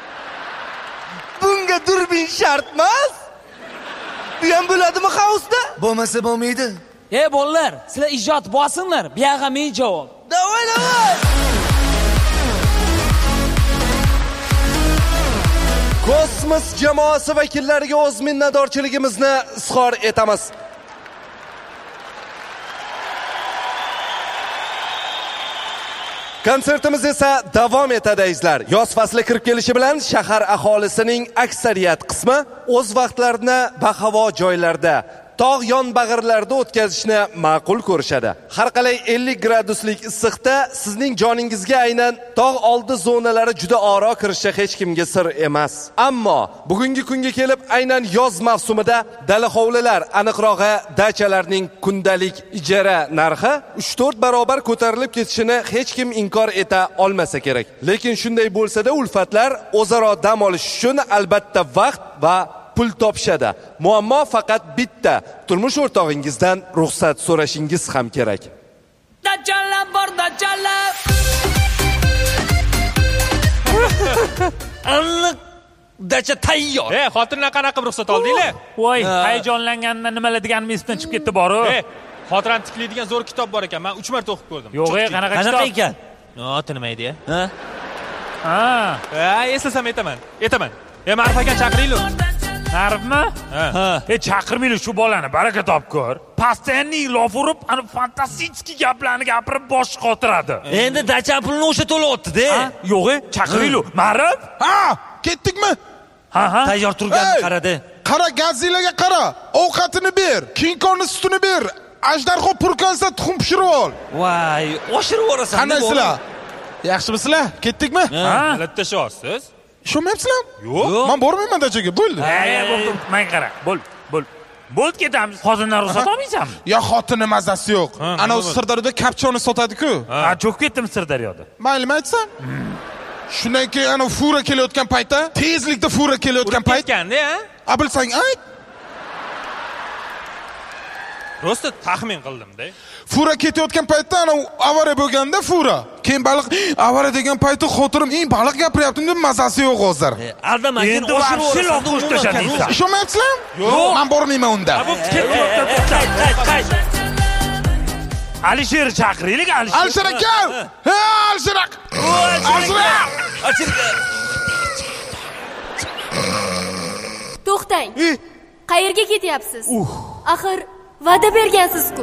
Bunga durbin shart emas. Bu ham bo'ladimi housda? Bo'lmasa bo'lmaydi. Bolalar, sizlar ijod bosinlar. Bu yoqqa men javob. Davay. Kosmos jamoasi vakillariga o'z minnatdorchiligimizni izhor etamiz. Konsertimiz esa davom etadi azizlar. Yoz fasli kirib kelishi bilan shahar aholisining aksariyat qismi o'z vaqtlarini bahavo joylarda, tog' yonbag'irlarda o'tkazishni ma'qul ko'rishadi. Har qalay 50 graduslik issiqda sizning joningizga aynan tog' oldi zonalari juda oro kirishi hech kimga sir emas. Ammo bugungi kunga kelib aynan yoz mavsumida dala hovlilar, aniqrog'i dachalarning kundalik ijara narxi 3-4 barobar ko'tarilib ketishini hech kim inkor eta olmasa kerak. Lekin shunday bo'lsa-da, ulfatlar o'zaro dam olish uchun albatta vaqt va pul topishadi. Muammo faqat bitta. Turmush o'rtog'ingizdan ruxsat so'rashingiz ham kerak. Dajalla bor dajalla. Anliq dacha tayyor. Xotinlar qanaqa ruxsat oldinglar? Voy, hayajonlangandan nimalar deganimiz esdan chiqib ketdi boru. Xotirani tiklaydigan zo'r kitob bor ekan. Men 3 marta o'qib ko'rdim. Yo'q, qanaqa kitob? Qanaqa ekan? Oti nima edi? Eslasam aytaman. Ma'ruf aka chaqiringlar. Ma'rufmi? Chaqirmaylik shu bolani, baraka topko'r. Постоянный lof urib, ana fantastik gaplarni gapirib bosh qotiradi. Endi dacha pulni o'sha to'layapti-da. Yo'q, chaqiringlar. Ma'ruf? Ketdikmi? Tayyor turganini qaradi. Qara, gazilarga qara. Ovqatini ber, kinkonni sutini ber. Ajdarxo purkansa tuxum pishirib ol. Voy, oshirib yuborasan. Qanaysizlar? Yaxshimisizlar? Ketdikmi? Latta shosiz. Ishonmayapsizlar? Yo'q. Men bormayman dachaga, bo'ldi. Bo'ldi, men qara. Bo'ldi ketamiz. Hozirdan ruxsat olmaysanmi? Ya xotini mazasi yo'q. Ana o'zi Sirdaryoda kapchoni sotadi-ku. Cho'kib ketdim Sirdaryoda. Maylimi aytsan? Shundan keyin ana fura kelayotgan paytda, tezlikda fura kelayotgan payt. Ketganda, Bilsang ayt. Ro'sta taxmin qildim-da. Fura ketayotgan paytda ana avariya bo'lganda fura. Keyin baliq avariya degan paytda xotirim, baliq gapiryaptim deb mazasi yo'q hozir. Aldamagin, oshirib yuborasan. Ishonmayapsizlar? Yo'q, men bormayman unda. Alisher chaqiraylik, Alisher aka! Alisher! To'xtang. Qayerga ketyapsiz? Axir va'da bergansiz-ku.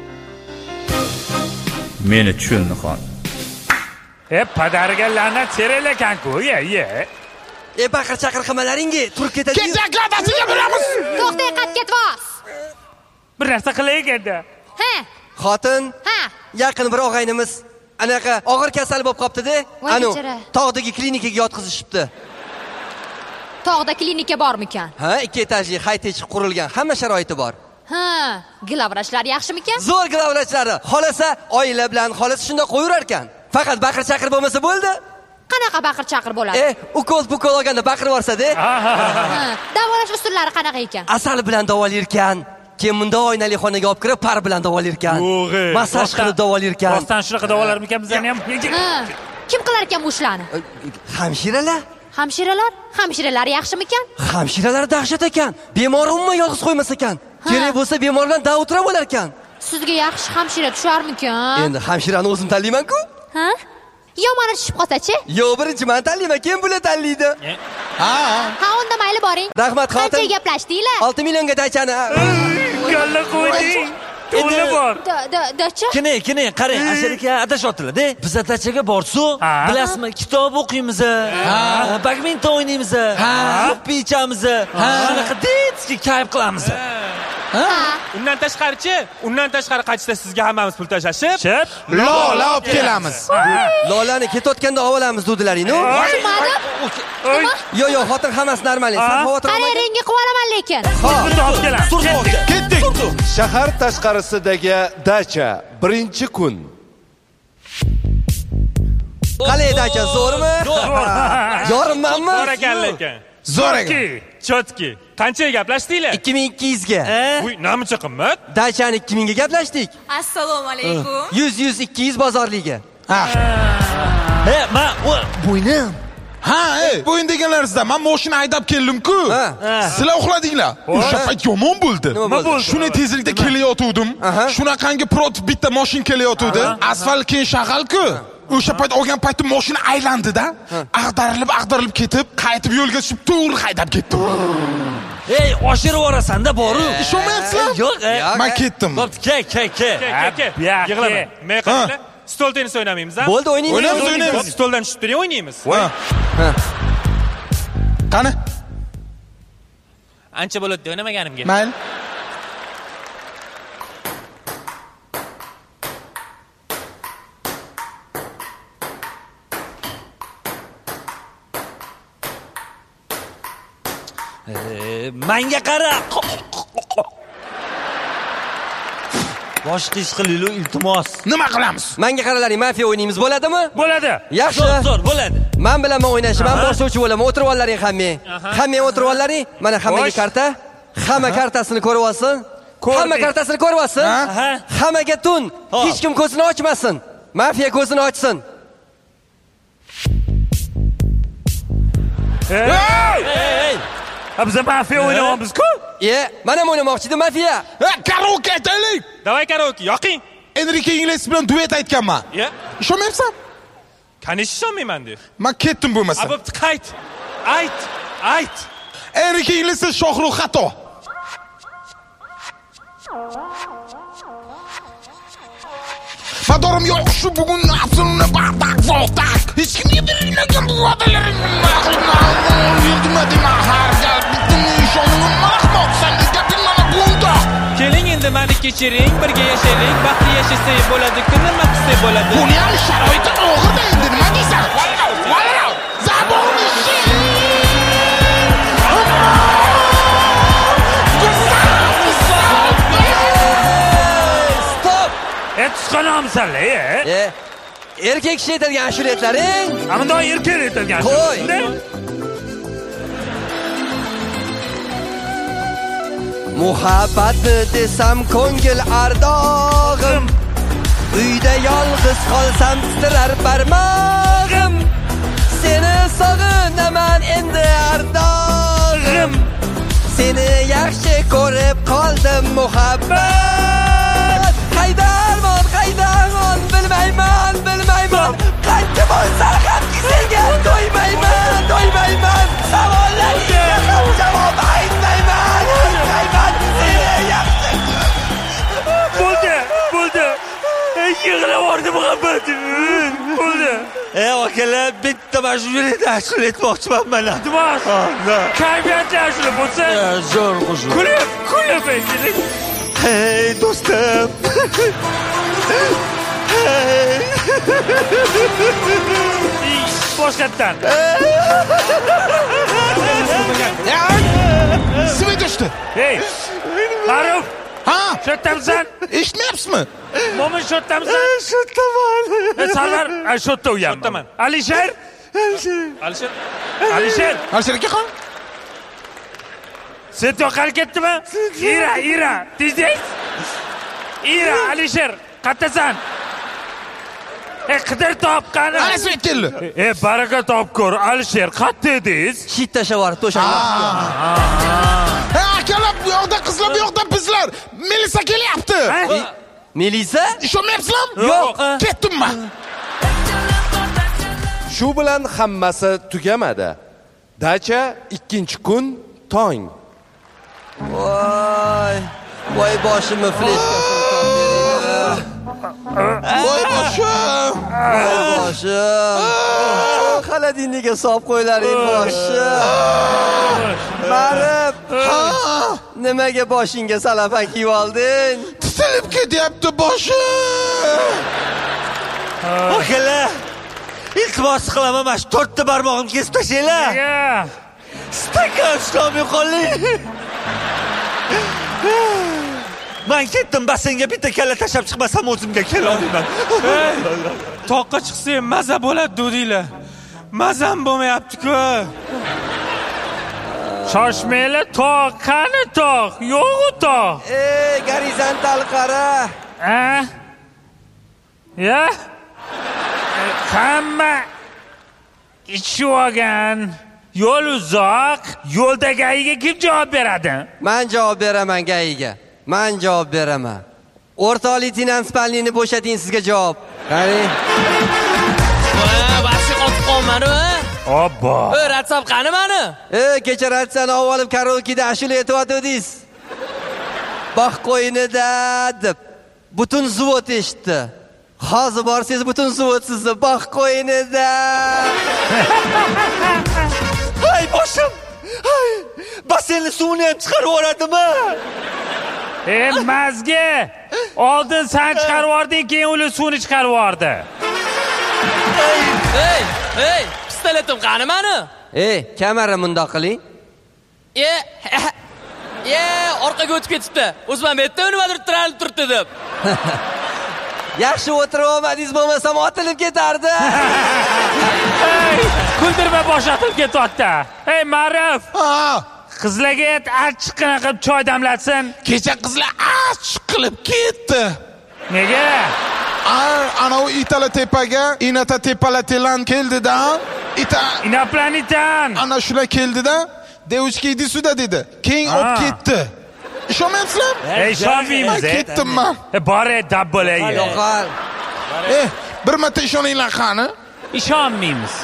Meni tushundi xon. Padariga la'nat seral ekan-ku, Baqir chaqir qilmalaringga turib ketadi. Ketjakladasiga boramiz. To'xtay, qat ketvoz. Bir narsa qilaylik endi. Xotin? Yaqin bir og'aynimiz anaqa og'ir kasal bo'lib qopti-da. Tog'dagi klinikaga yotqizishibdi. Tog'da klinika bormikan? 2 etajli high-tech qurilgan, hamma sharoiti bor. Ha, glavvrachlar yaxshimikan? Zo'r glavvrachlari. Xolasa oila bilan xolasi shunday qo'yaverar ekan. Faqat baqir-chaqir bo'lmasa bo'ldi. Qanaqa baqir-chaqir bo'ladi? Ukol olganda baqirib yuborsa-da. Davolash usullari qanaqa ekan? Asal bilan davolar ekan. Keyin bunda oynali xonaga olib kirib, par bilan davolar ekan. Massaj qilib davolar ekan. Rostdan shunaqa davolarmikan bizlarni ham? Kim qilar ekan bu ishlarni? Hamshiralar. Hamshiralar yaxshimikan? Hamshiralar dahshat ekan. Bemor umuman yolg'iz qo'ymas ekan. Kerak bo'lsa bemor bilan davturab bo'lar ekan. Sizga yaxshi hamshira tusharmikan? Endi hamshirani o'zim tanlayman-ku. Ha? Yomoni tushib qolsa-chi? Yo'q, birinchi men tanlayman, keyin bular tanlaydi. Ha, unda mayli boring. Rahmat, xotin. Qancha gaplashdinglar? 6 millionga dachani. Galla qo'yding. To'la bor. Dacha? Kene, qarang, asharika adashyaptilar-da. Biz dachaga borsak, bilasizmi, kitob o'qiymiz, badminton o'ynaymiz, suppi ichamiz, shunaqa detskiy kayf qilamiz. Undan tashqari qaytishda sizga hammamiz pul tashlashib, Lola olib kelamiz. Lolani ketayotganda olamiz dedilaring-ku. Yo'q, xotin hammasi normal. Sen xavotir olma. Qareringga quvolaman lekin. Ketdik. Shahar tashqarisidagi dacha, birinchi kun. Qalay dacha, zo'rmi? Yorimmanmi? Zo'r ekan lekin. Zo'r ekan. Chotki. Qanchaga gaplashdinglar? 2200 ga. Uy, namicha qimmat? Dachani 2000 ga gaplashdik. Assalomu alaykum. 100-200 bozorliga. Bo'ynim. Bo'yin deganlaringizda men mashina haydab keldim-ku. Sizlar uxladinglar. O'sha payt yomon bo'ldi. Shuni tezlikda kelayotgandim. Shunaqangi prototip bitta mashina kelayotgandi. Asfalt keyin shag'al-ku. O'sha payt olgan paytda mashina aylandi-da. Ag'darilib ketib, qaytib yo'lga tushib, to'g'ri haydab ketdim. Oshirib yuborasan-da, boru. Ishonmayapsizlar? Yo'q, men ketdim. Bo'pti, ke. Yig'lama. Men qaranglar. Stol tennis o'ynamaymiz, ha? Bo'ldi, o'ynaymiz. Stoldan tushib turing, o'ynaymiz. Qani? Ancha bo'ladi, o'ynamaganimga. Mayli. Menga qara. Boshqa ish qilaylik, iltimos. Nima qilamiz? Menga qaralaring, mafiya o'ynaymiz, bo'ladimi? Bo'ladi. Yaxshi. Zo'r, bo'ladi. Men bilan o'ynashim, men boshlovchi bo'laman. O'tirib ollaring hammang. Hammang o'tirib ollaring. Mana hammaga karta. Hamma kartasini ko'rib olsin. Hamma kartasini ko'rib olsin. Hammaga tun. Hech kim ko'zini ochmasin. Mafiya ko'zini ochsin. Hey! Biz mafiya o'ynayapmiz-ku? Mana o'ynamoqchi edim mafiya. Karaoke aytaylik. Davay karaoke, yoqing. Enrique Iglesias bilan duet aytganman. Ishonmayapsan? Qanish ishonmayman deb. Men ketdim bo'lmasa. Bo'pti, qayt. Ayt. Enrique Iglesias Shohrux xato. Madorim yo'q shu bugun nafsimni bardak voqtak. Hech kimga berilmagan bu va'dalarimni keling endi meni kechiring, birga yashaylik, baxtli yashasak bo'ladi, nima qilsak bo'ladi. Buni ham sharoiti og'ir endi, nima deysan? Zaboni Stop! Tusqanamisan-la, Erkak kishi aytadigan ashulaklaring. Ammo erkak aytadigan ashula. Muhabbatni desam ko'ngil ardog'im. Uyda yolg'iz qolsam titrar barmog'im. Seni sog'inaman endi ardog'im. Seni yaxshi ko'rib qoldim muhabbat. Haydarmon bilmayman. Qancha bo'lsa ham senga to'ymayman. Savollaringga ham javob aytmayman. Bo'ldi. Yig'lavordi muhabbatim. Bo'ldi. Akalar, bitta mashhuriyat tashkil etmoqchiman mana. Iltimos. Kayfiyatli ashula bo'lsa. Zo'r qo'shiq. Kulib aytaylik. Hey do'stim. Boshqatdan. Svet tushdi. Hey. Farruh, Shu yerdamisan? Eshitmayapsizmi? Mo'min shu yerdamisan? Shu yerdaman. Sarvar, shu yerda u ham. Alisher? Alisher aka qani? Sen yo'qolib ketdimi? Ira, tez. Ira, Alisher, qayerdasan? Qidir topqani. Alisher keldi. Baraka topib ko'r, Alisher, qayerda edingiz? Shit tashavorib to'shaqqa. Akalar bu yoqda, qizlar bu yoqda, bizlar. Melisa kelyapti. Melisa? Ishonmayapsizlarmi? Yo'q. Ketdim men. Shu bilan hammasi tugamadi. Dacha 2-kun tong. Voy boshimni fleshkasini topdiringlar. Voy boshim. Xolodilnikka solib qo'ylaring boshim. Marib. Nimaga boshingga salafan kiyib olding? Titilib ketyapti boshim. Akalar, iltimos qilaman, mana shu 4 ta barmog'imni kesib tashlanglar. Nega? Stakan ushlamay qoling. Men ketdim, bassenga bitta kalla tashab chiqmasam o'zimga kela olmayman. Toqqa chiqsang maza bo'ladi dedinglar. Mazam bo'lmayapti-ku. Shoshmanglar, tog' qani tog'? Yo'q-u tog'. Gorizontal qara. Ya? Hamma ichib olgan. Yo'l uzoq. Yo'ldagi gayiga kim javob beradi? Men javob beraman gayiga. Men javob beraman. O'rta leytenant Spalinni bo'shating, sizga javob. Qarang. Vaqti qotib qolmadi. Obbo. Ratsab qani meni? Kecha ratsani olib karaoke'da ashula aytayotdingiz. Baq qo'yinida deb butun zavod eshitdi. Hozir borsangiz butun zavod sizni baq qo'yinida. Hay boshim. Hay. Bassenni suvni ham chiqarib yuboradimi? Mazga. Oldin sen chiqarib yubording, keyin ular suvni chiqarib yubordi. Hey, pistoletim qani meni? Kamera mundoq qiling. Orqaga o'tib ketibdi. O'zman bu yerda nimadir tiralib turibdi deb. Yaxshi o'tirib olmadingiz, bo'lmasam otilib ketardi. Kuldirma, bosh otilib ketyapti. Hey, Ma'ruf. Qizlarga achchiqqina qilib choy damlatsin. Kecha qizlar achchiq qilib ketdi. Nega? Ana u Itala tepaga, Inata tepalatilan keldi-da. Inaplanitan. Ana shular keldi-da. Devchka idi suda dedi. Keyin olib ketdi. Ishonmaysizlarmi? Ishonmaymiz. Ketdim men. Bor dab bo'lay. Yo'qol. Bir marta ishoninglar qani? Ishonmaymiz.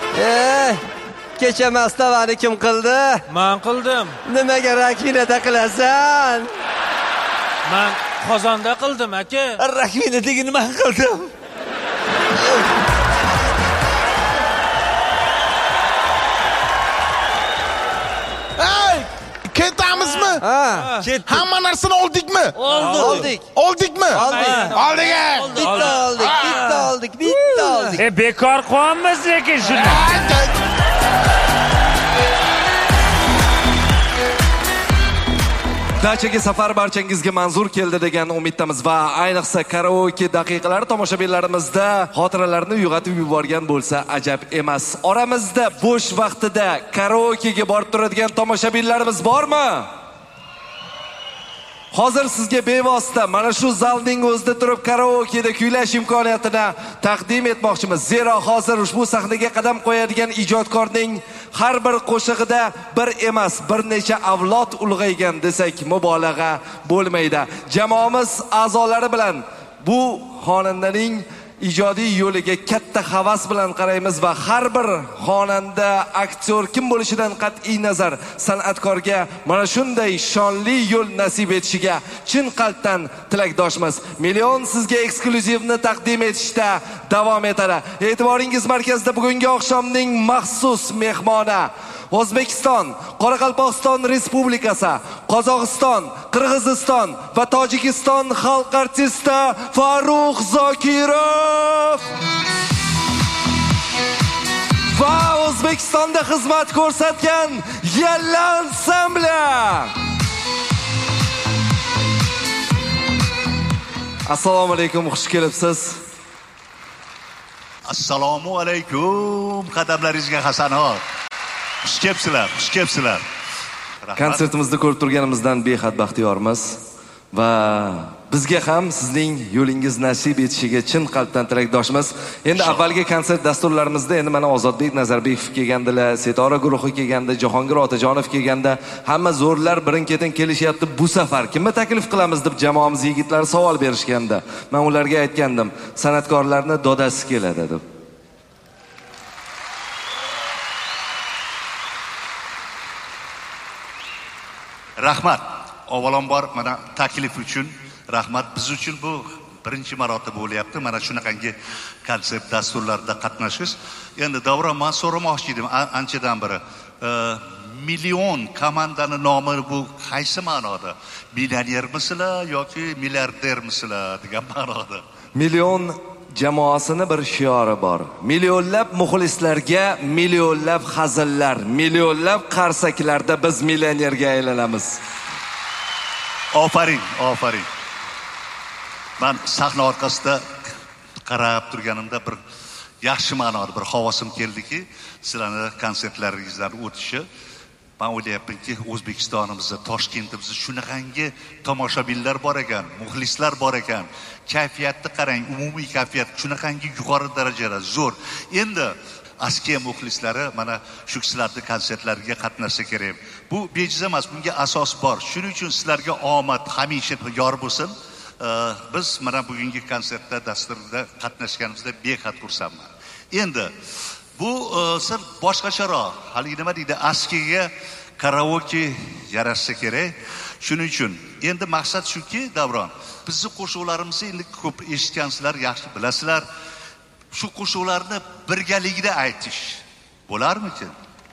Kecha mastavani kim qildi? Men qildim. Nimaga rakvinada qilasan? Men qozonda qildim, aka. Rakvinadagi nima qildim? Ketamizmi? Ketdik. Hamma narsani oldikmi? Oldik. Oldikmi? Bitta oldik. Bekor qo'yamiz lekin shuni. Dachaga safar barchangizga manzur keldi degan umiddamiz va ayniqsa karaoke daqiqalari tomoshabinlarimizda xotiralarni uyg'otib yuborgan bo'lsa ajab emas. Oramizda bo'sh vaqtida karaokega borib turadigan tomoshabinlarimiz bormi? Hozir sizga bevosita mana shu zalning o'zida turib karaokeda kuylash imkoniyatini taqdim etmoqchimiz. Zero hozir ushbu sahnaga qadam qo'yadigan ijodkorning har bir qo'shig'ida bir emas, bir necha avlod ulg'aygan desak mubolag'a bo'lmaydi. Jamoamiz a'zolari bilan bu xonandaning ijodiy yo'liga katta havas bilan qaraymiz va har bir xonanda, aktyor kim bo'lishidan qat'iy nazar san'atkorga mana shunday shonli yo'l nasib etishiga chin qalbdan tilakdoshmiz. Million sizga eksklyuzivni taqdim etishda davom etadi. E'tiboringiz markazida bugungi oqshomning maxsus mehmoni O'zbekiston, Qoraqalpog'iston Respublikasi, Qozog'iston, Qirg'iziston va Tojikiston xalq artisti Farruh Zokirov va O'zbekistonda xizmat ko'rsatgan Yalla ansambli. Assalomu alaykum, xush kelibsiz. Assalomu alaykum, qadamlaringizga hasanot. Xush kelibsizlar, xush kelibsizlar. Konsertimizni ko'rib turganimizdan behad baxtiyormiz va bizga ham sizning yo'lingiz nasib etishiga chin qalbdan tilakdoshmiz. Endi avvalgi konsert dasturlarimizda endi mana Ozodbek Nazarbekov kelgandilar, Setora guruhi kelganda, Jahongir Otajonov kelganda, hamma zo'rlar birin-ketin kelishyapti. Bu safar kimni taklif qilamiz deb jamoamiz yigitlari savol berishganda, men ularga aytgandim, san'atkorlarni dodasi keladi deb. Rahmat. Avvalambor mana taklif uchun rahmat. Biz uchun bu birinchi marotaba bo'lyapti. Mana shunaqangi konsert dasturlarida qatnashish. Endi Davron, men so'ramoqchi edim anchadan beri. Million komandani nomi bu qaysi ma'noda? Millionermisizlar yoki milliardermisizlar degan ma'noda? Million jamoasini bir shiori bor. Millionlab muxlislarga millionlab hazillar, millionlab qarsaklarda biz millionerga aylanamiz. Ofaring, ofaring. Men sahna orqasida qarab turganimda bir yaxshi ma'noda bir havosim keldiki, sizlarning konsertlaringizdan o'tishi. Men o'ylayapmanki, O'zbekistonimizda, Toshkentimizda shunaqangi tomoshabinlar bor ekan, muxlislar bor ekan. Kayfiyatni qarang, umumiy kayfiyat shunaqangi yuqori darajada zo'r. Endi askiya muxlislari mana shu sizlarning konsertlariga qatnashsa kerak. Bu bejiz emas, bunga asos bor. Shuning uchun sizlarga omad hamisha yor bo'lsin. Biz mana bugungi konsertda dasturda qatnashganimizda behad xursandman. Endi bu sir boshqacharoq. Hali nima deydi, askiga karaoke yarashsa kerak. Shuning uchun endi maqsad shuki, Davron, bizning qo'shiqlarimizni endi ko'p eshitgansizlar, yaxshi bilasizlar. Shu qo'shiqlarni birgalikda aytish bo'larmikin?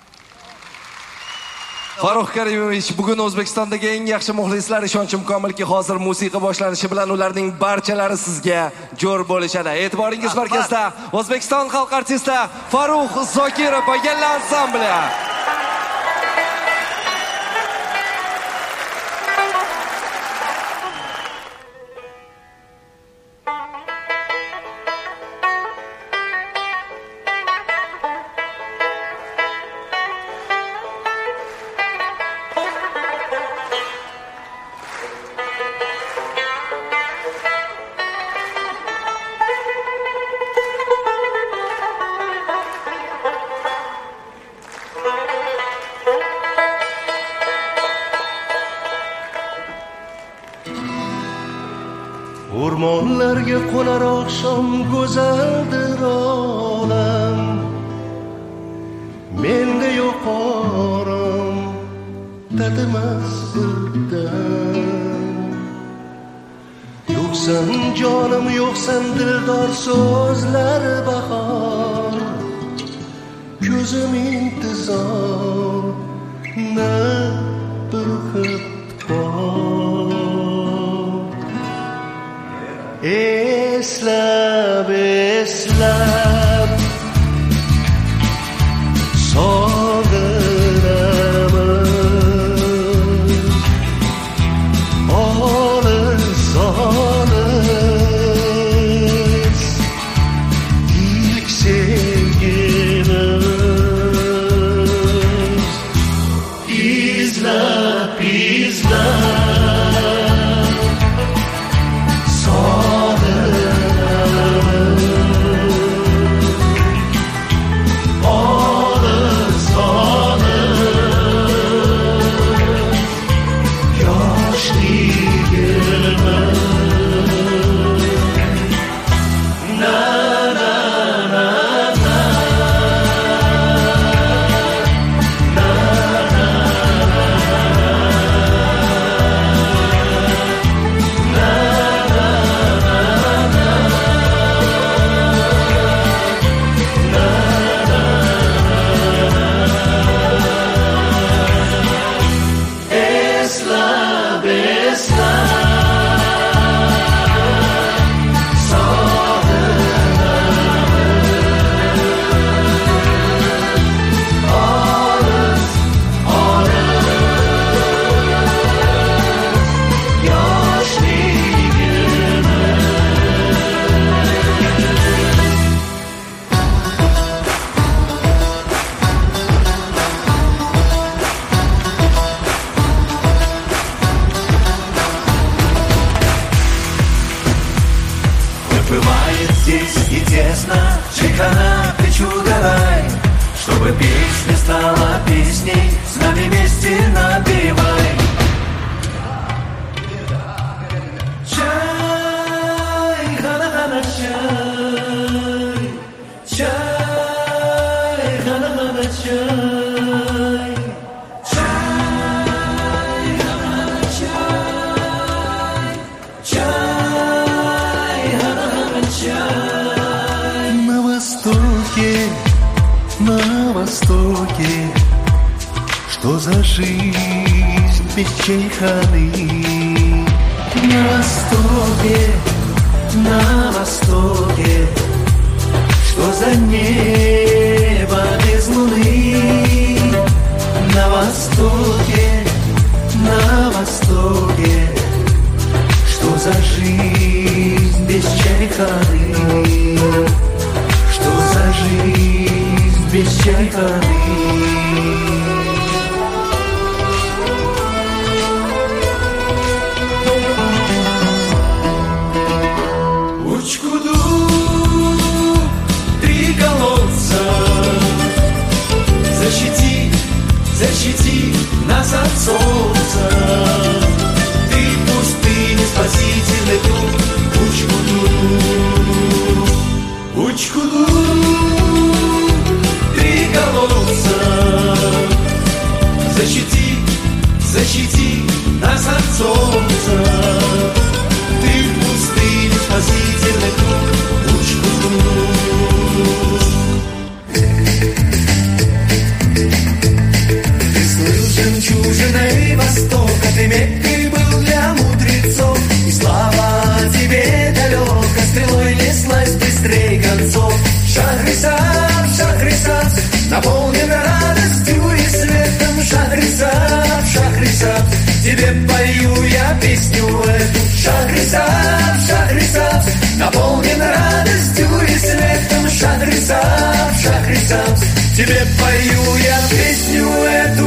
Farruh Karimovich, bugun O'zbekistondagi eng yaxshi muxlislar ishonchim komilki, hozir musiqa boshlanishi bilan ularning barchalari sizga jo'r bo'lishadi. E'tiboringiz markazida O'zbekiston xalq artisti Farruh Zokirov va Yalla ansambli. O'rmonlarga qo'nar oqshom go'zaldir olam, menda yo'q orom, tatimas o'tdan. Yo'qsan jonim, yo'qsan dildor so'zlar bahor, ko'zim intizor, na bir xat bor. Eslab, eslab sog'inaman, olis, olis ilk sevgimiz. İzlab, izlab здесь и тесно, чайка плечу давай, чтобы песня стала песней, с нами вместе напевай. Чай, хана-хана, чай, чай, хана-хана, чай, чай, хана-хана, чай, чай, хана-хана, чай. На востоке, что за жизнь без чайханы? На востоке, что за небо без луны? На востоке, что за жизнь без чайханы? Что за жизнь без чайханы? Учкуду три колодца, защити нас от солнца. Ты пустыни, спасительный круг. Учкуду три колодца, защити нас от солнца. Ты в пустыне, спасительный круг. Ты слыл жемчужиной Востока, ты Меккой был для мудрецов, и слава тебе далеко стрелой неслась быстрей концов. Шахрисаб, наполнен радостью и светом. Шахрисаб, тебе пою я песню эту. Шахрисаб, наполнен радостью и светом. Шахрисаб, тебе пою я песню эту.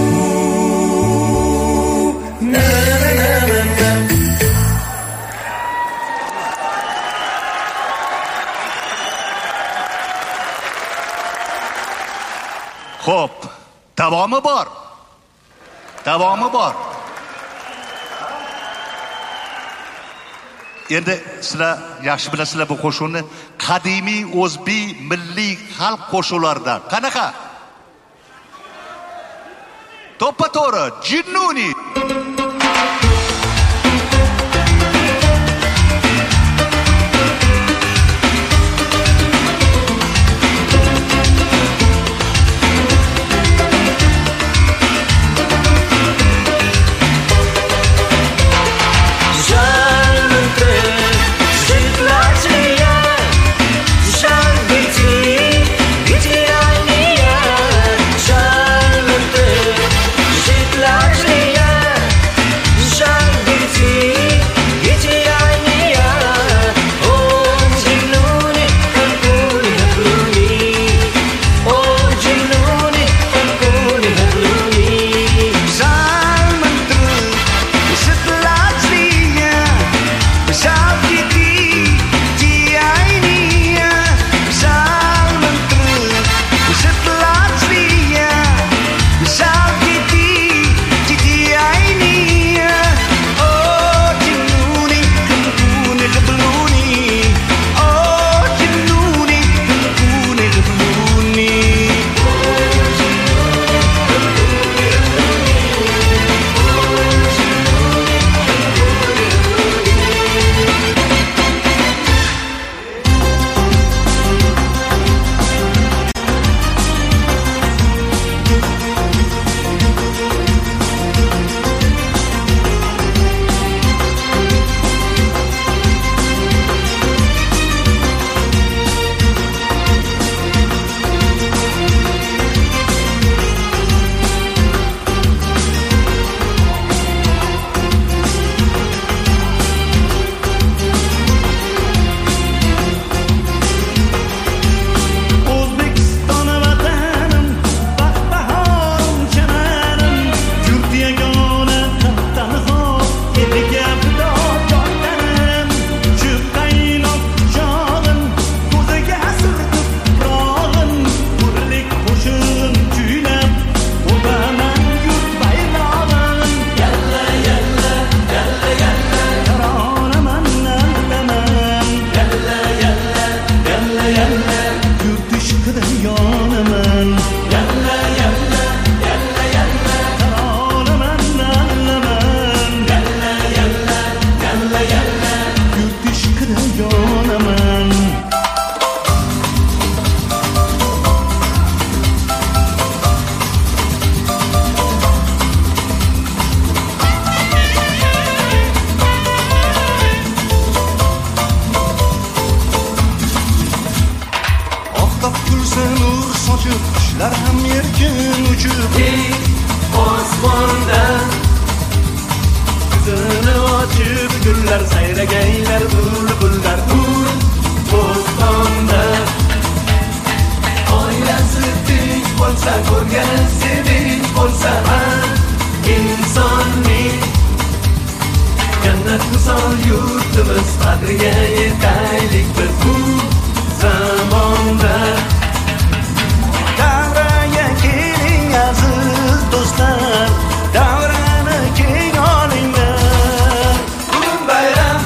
На-на-на-на-на. Xo'p, davomi bor. Endi sizlar yaxshi bilasizlar bu qo'shiqni qadimiy o'zbek milliy xalq qo'shiqlaridan. Qanaqa? To'ppa-to'g'ri, Jinnuni. qushlar ham erkin uchib osmonda ko'zini ochib gullar sayragaylar bulbullar bo'stonda oilasi tinch bo'lsa ko'rgan sevinch bo'lsa insonning jannat misol yurtimiz qadriga yetaylik biz bu zamonda. Davraga keling aziz do'stlar, davrani keng olinglar. Bugun bayram,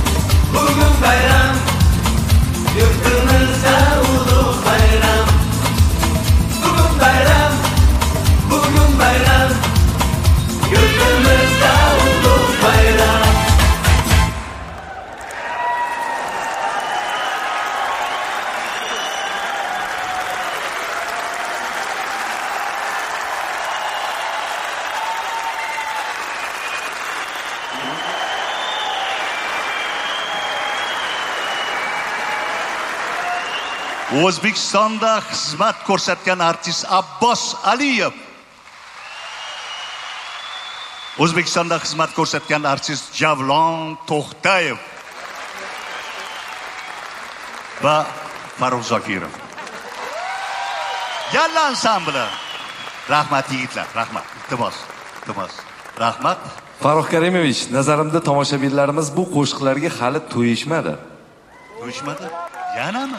yurtimizda ulug' bayram. Bugun bayram, yurtimizda ulug' bayram. O'zbekistonda xizmat ko'rsatgan artist Abbos Aliyev. O'zbekistonda xizmat ko'rsatgan artist Javlon To'xtayev va Farruh Zokirov. Yalla ansambli. Rahmat yigitlar, rahmat. Iltimos. Rahmat. Farruh Karimovich, nazarimda tomoshabinlarimiz bu qo'shiqlarga hali to'yishmadi. To'yishmadi? Yanami?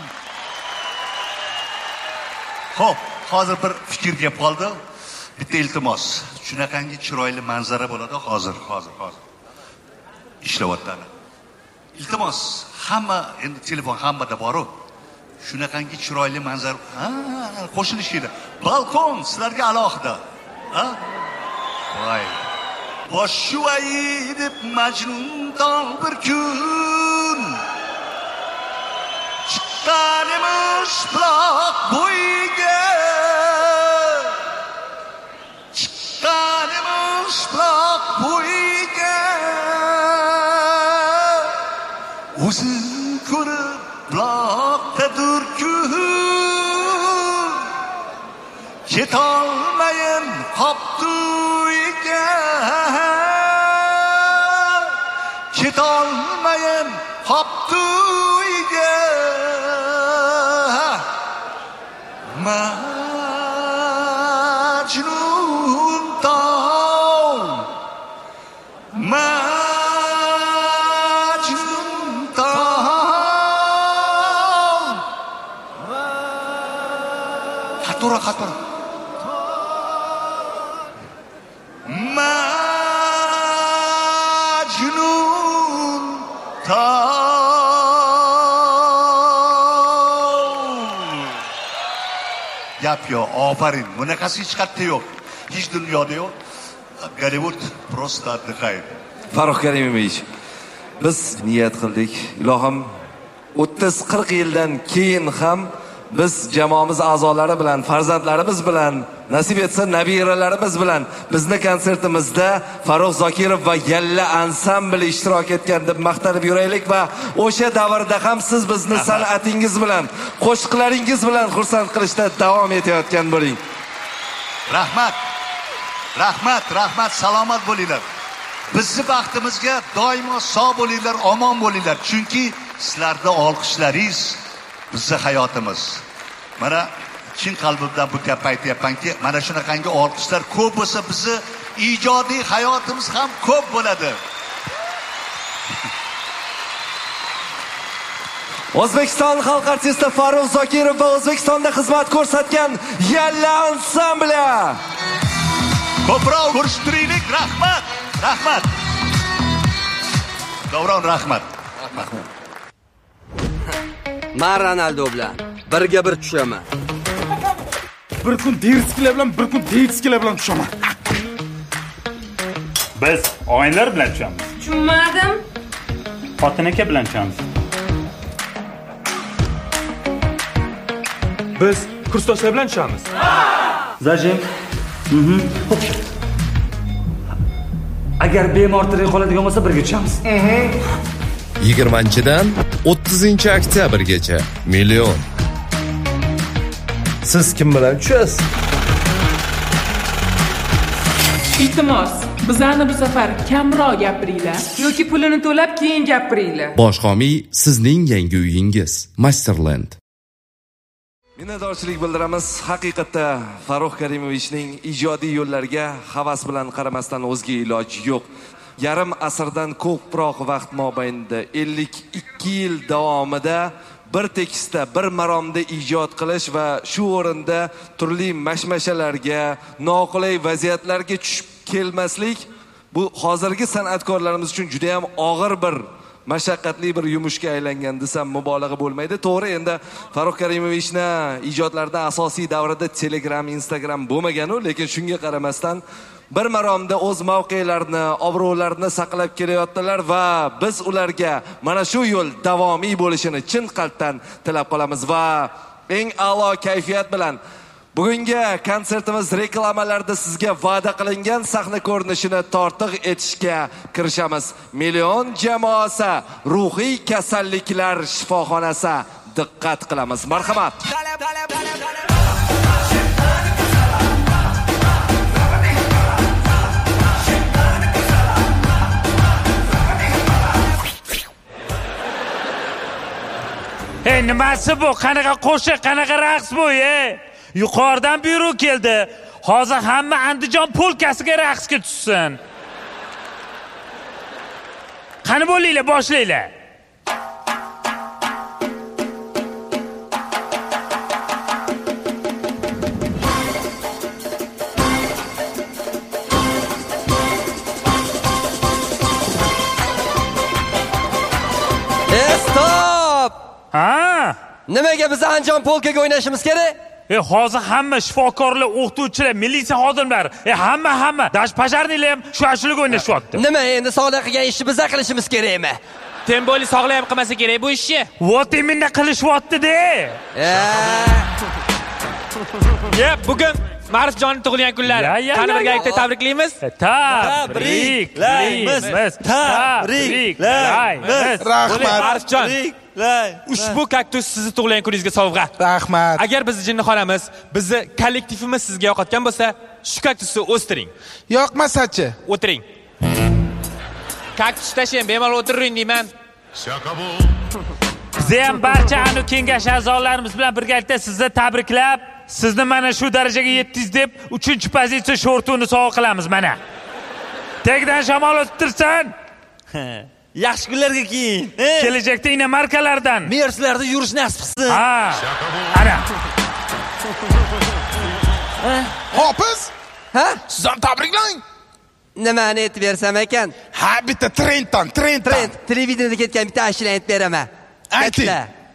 Xo'p, hozir bir fikr kelib qoldi. Bitta iltimos. Shunaqangi chiroyli manzara bo'ladi hozir. Ishlayotgani. Iltimos, hamma endi telefon hammada bor-ku. Shunaqangi chiroyli manzara, qo'shilishinglar. Balkon sizlarga alohida. Ha? Voy. Boshuvay deb Majnundan bir kun chiqqanimiz buloq bo'yiga. Chiqqanimiz buloq bo'yiga. O'zim ko'rib buloqdadir-ku. Ketolmayin qoptuyiga. Ketolmayin qoptuyiga. Majnun tong, Majnun tong. Qatora. Majnun tong. Gap yo'q, ofarin. Bunaqasi hech qayerda yo'q. Hech dunyoda yo'q. Gollivud просто отдыхает. Farruh Karimovich, biz niyat qildik. Ilohim 30-40 yildan keyin ham biz jamoamiz a'zolari bilan, farzandlarimiz bilan, nasib etsa nabiralarimiz bilan bizni konsertimizda Farruh Zokirov va Yalla ansambli ishtirok etgan deb maqtanib yuraylik va o'sha davrda ham siz bizni san'atingiz bilan, qo'shiqlaringiz bilan xursand qilishda davom etayotgan bo'ling. Rahmat, salomat bo'linglar. Bizni baxtimizga doimo sog' bo'linglar, omon bo'linglar. Chunki sizlarda olqishlaringiz bizning hayotimiz. Mana chin qalbimdan bu gapni aytayapmanki, mana shunaqangi olqishlar ko'p bo'lsa bizni ijodiy hayotimiz ham ko'p bo'ladi. O'zbekiston xalq artisti Farruh Zokirov va O'zbekistonda xizmat ko'rsatgan Yalla ansambli. Ko'proq ko'rishtiraylik. Rahmat. Davron, rahmat. Men Ronaldo bilan birga bir tushaman. Bir kun Derskilar bilan, bir kun Detskilar bilan tushaman. Biz o'yinlar bilan tushamiz. Tushunmadim. Xotin aka bilan tushamiz. Biz kursdoshlar bilan tushamiz. Zajim. Agar bemor tirik qoladigan bo'lsa birga tushamiz. 20-dan 30-oktyabrgacha million. Siz kim bilan tushasiz? Iltimos, bizlarni bu safar kamroq gapiringlar yoki pulini to'lab keyin gapiringlar. Boshqomiy sizning yangi uyingiz Masterland. Minnatdorchilik bildiramiz. Haqiqatda Farruh Karimovichning ijodiy yo'llariga havas bilan qaramasdan o'zga iloj yo'q. Yarim asrdan ko'proq vaqt mobaynida 52 yil davomida bir tekisda, bir maromda ijod qilish va shu o'rinda turli mashmashalarga, noqulay vaziyatlarga tushib kelmaslik bu hozirgi san'atkorlarimiz uchun juda ham og'ir bir mashaqqatli bir yumushga aylangan desam mubolag'a bo'lmaydi. To'g'ri, endi Farruh Karimovichni ijodlarida asosiy davrida Telegram, Instagram bo'lmagan-u, lekin shunga qaramasdan bir maromda o'z mavqelarini, obro'larini saqlab kelayotdilar va biz ularga mana shu yo'l davomiy bo'lishini chin qalbdan tilab qolamiz va eng a'lo kayfiyat bilan bugungi konsertimiz reklamalarda sizga va'da qilingan sahna ko'rinishini tortiq etishga kirishamiz. Million jamoasi ruhiy kasalliklar shifoxonasi diqqat qilamiz. Marhamat. Hey, nimasi bu? Qanaqa qo'shiq, qanaqa raqs bu, Yuqoridan buyruq keldi. Hozir hamma Andijon polkasiga raqsga tushsin. Qani bo'linglar, boshlanglar. Stop! Ha? Nimaga biz Andijon polkaga o'ynashimiz kerak? Hozir hamma shifokorlar, o'qituvchilar, militsiya xodimlari, hamma dash pajarnilar ham shu ashulaga o'ynashyapti. Nima endi sog'liq qilgan ishni biz qilishimiz kerakmi? Temboli sog'liq ham qilmasa kerak bu ishni. Vot eminda qilishyapti-da. Bugun Marifjonning tug'ilgan kunlari. Qani birgalikda tabriklaymiz? Tabriklaymiz. Rahmat Marifjon. Ushbu kaktus sizni tug'ilgan kuningizga sovg'a. Rahmat. Agar bizni jinnixonamiz, bizni kollektivimiz sizga yoqayotgan bo'lsa, shu kaktusni o'stiring. Yoqmasa-chi? O'tiring. Kaktus tashlang, bemalol o'tiring deyman. Biz ham barcha anu kengash a'zolarimiz bilan birgalikda sizni tabriklab, sizni mana shu darajaga yetdingiz deb 3-pozitsiya shortuni sovg'a qilamiz mana. Tegdan shamol o'tib tursin. Yaxshi kunlarga keyin. Kelajakda ina markalardan Merslarda yurish nasib qilsin. Ana. Hopiz? Siz ham tabriklang. Nimani aytib bersam ekan? Bitta trenddan. Televideniyada ketgan bitta ashula aytib beraman. Ayting.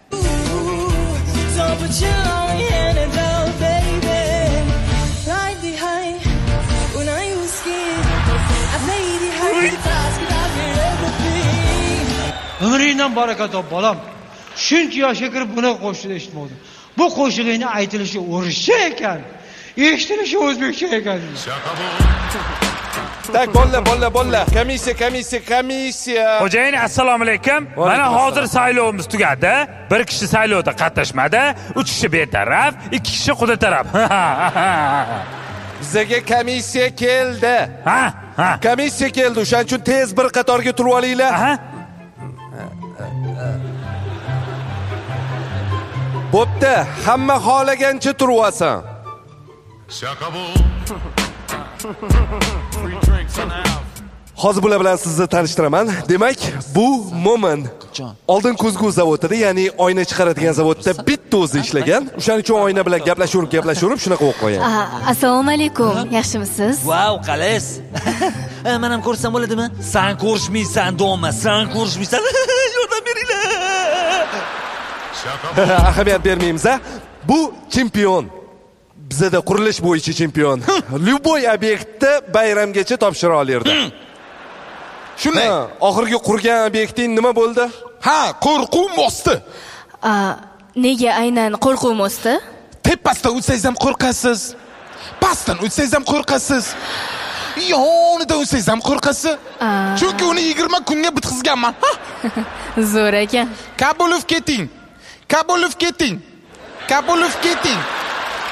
Umringdan baraka top bolam. Shuncha yoshga kirib buni qo'shiqni eshitmadim. Bu qo'shiqning aytilishi o'rischa ekan, eshitilishi o'zbekcha ekan. Tak, bolla. Komissiya. Xo'jayin, assalomu alaykum. Mana hozir saylovimiz tugadi. Bir kishi saylovda qatnashmadi, 3 kishi betaraf, 2 kishi quda taraf. Bizga komissiya keldi. Komissiya keldi. O'shaning uchun tez bir qatorga turib olinglar. Bo'pti, hamma xohlagancha turib olsin. Hozir bular bilan sizni tanishtiraman. Demak, bu Mo'min. Oldin ko'zgu zavodida, ya'ni oyna chiqaradigan zavodda bitta o'zi ishlagan. O'shaning uchun oyna bilan gaplashib shunaqa o'qib qo'ygan. Assalomu alaykum. Yaxshimisiz? Vau, qalaysiz? Men ham ko'rsam bo'ladimi? Sen ko'rishmaysan, doma. Sen ko'rishmaysan. Yordam beringlar. Ahamiyat bermaymiz. Bu chempion. Bizda qurilish bo'yicha chempion. Любой obyektni bayramgacha topshira olardi. Shunday. Oxirgi qurgan obyekting nima bo'ldi? Qo'rquv mosti. Nega aynan qo'rquv mosti? Tepasidan o'tsangiz ham qo'rqasiz. Pastdan o'tsangiz ham qo'rqasiz. Yonidan o'tsangiz ham qo'rqasiz. Chunki uni 20 kunga bitkizganman. Zo'r ekan. Kabulov keting.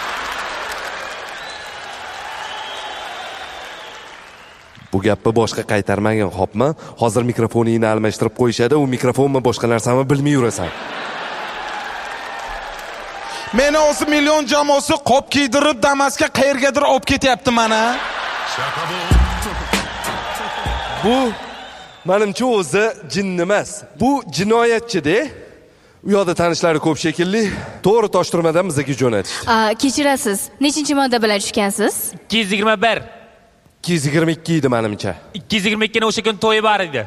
Bu gapni boshqa qaytarmagin, xo'pmi? Hozir mikrofoningni almashtirib qo'yishadi, u mikrofonmi boshqa narsami bilmay yurasan. Meni o'zi million jamoasi qop kiydirib Damasga qayergadir olib ketyapti mana. Bu menimcha o'zi jin emas. Bu jinoyatchi-da. U yoqda tanishlari ko'p shekilli. To'g'ri toshtirmadan bizga jo'natishdi. Kechirasiz. Nechinchi modda bilan tushgansiz? 221. 222 edi menimcha. 222 ni o'sha kun to'yi bor edi.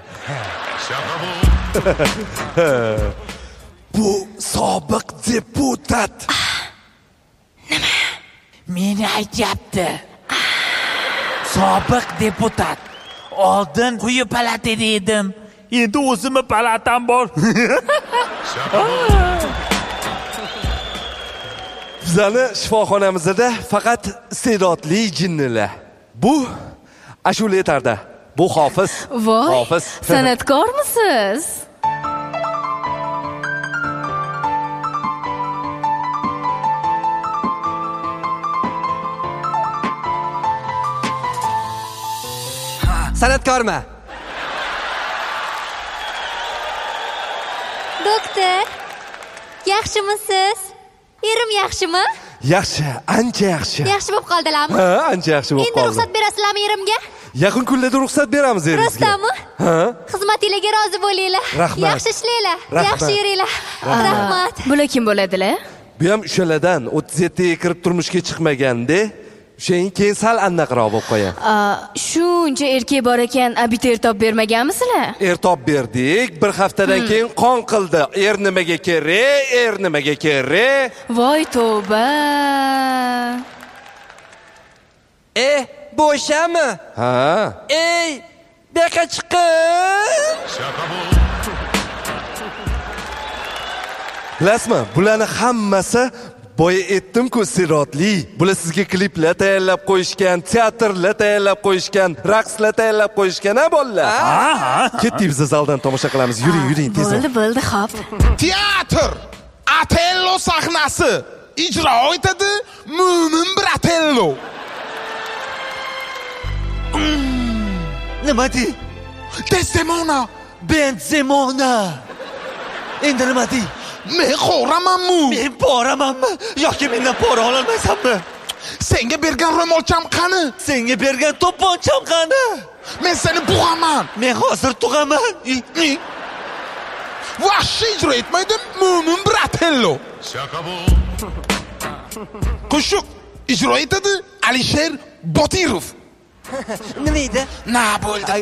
Bu sobiq deputat. Nima? Meni aytyapti. Sobiq deputat. Oldin quyi palatada edim. Endi o'zimni palatam bor. Bizani shifoxonamizda faqat iste'dodli jinnilar. Bu ashula yetardi. Bu Hofiz. Voy, Hofiz. San'atkormisiz? San'atkormi? Doktor, yaxshimisiz? Erim yaxshimi? Yaxshi, ancha yaxshi. Yaxshi bo'lib qoldilarmi? Ha, ancha yaxshi bo'lib Endi qoldi. ruxsat berasizlarmi erimga? Yaqin kunlarda ruxsat beramiz eringizga. Rostami? Ha? Xizmatingizga rozi bo'linglar. Rahmat. Yaxshi ishlanglar. Rahmat. Yaxshi yuringlar. Rahmat. Bular kim bo'ladilar? Bu ham o'shalardan 37 ga kirib turmushga chiqmaganda, o'shaning keyin sal anaqroq bo'lib qo'yan. Shuncha erkak bor ekan, abitur top bermaganmisizlar? Top berdik, bir haftadan keyin qon qildi. Nimaga kerak? Nimaga kerak? Voy tavba. Bu o'shami? Ha. Bu yoqqa chiqing. Bilasizmi, bularni hammasi boya aytdim-ku, iste'dodli. Bular sizga kliplar tayyorlab qo'yishgan, teatrlar tayyorlab qo'yishgan, raqslar tayyorlab qo'yishgan, ha bolalar. Ketdik biz zaldan tomosha qilamiz. Yuring, tezroq. Bo'ldi, xo'p. Teatr Otello sahnasi ijro etadi Mo'min Bratello. Nima de? Desdemona. Benzemona. Endi nima de? Men qo'ramanmi? Men boramanmi? Yoki mendan pora ololmaysanmi? Senga bergan ro'molcham qani? Senga bergan to'pponcham qani? Men seni bug'aman. Men hozir tug'aman. Vahshiy ijro etmaydim Mo'min Bratello. Qo'shiq ijro etadi Alisher Botirov. Nima edi? Na bo'ldi?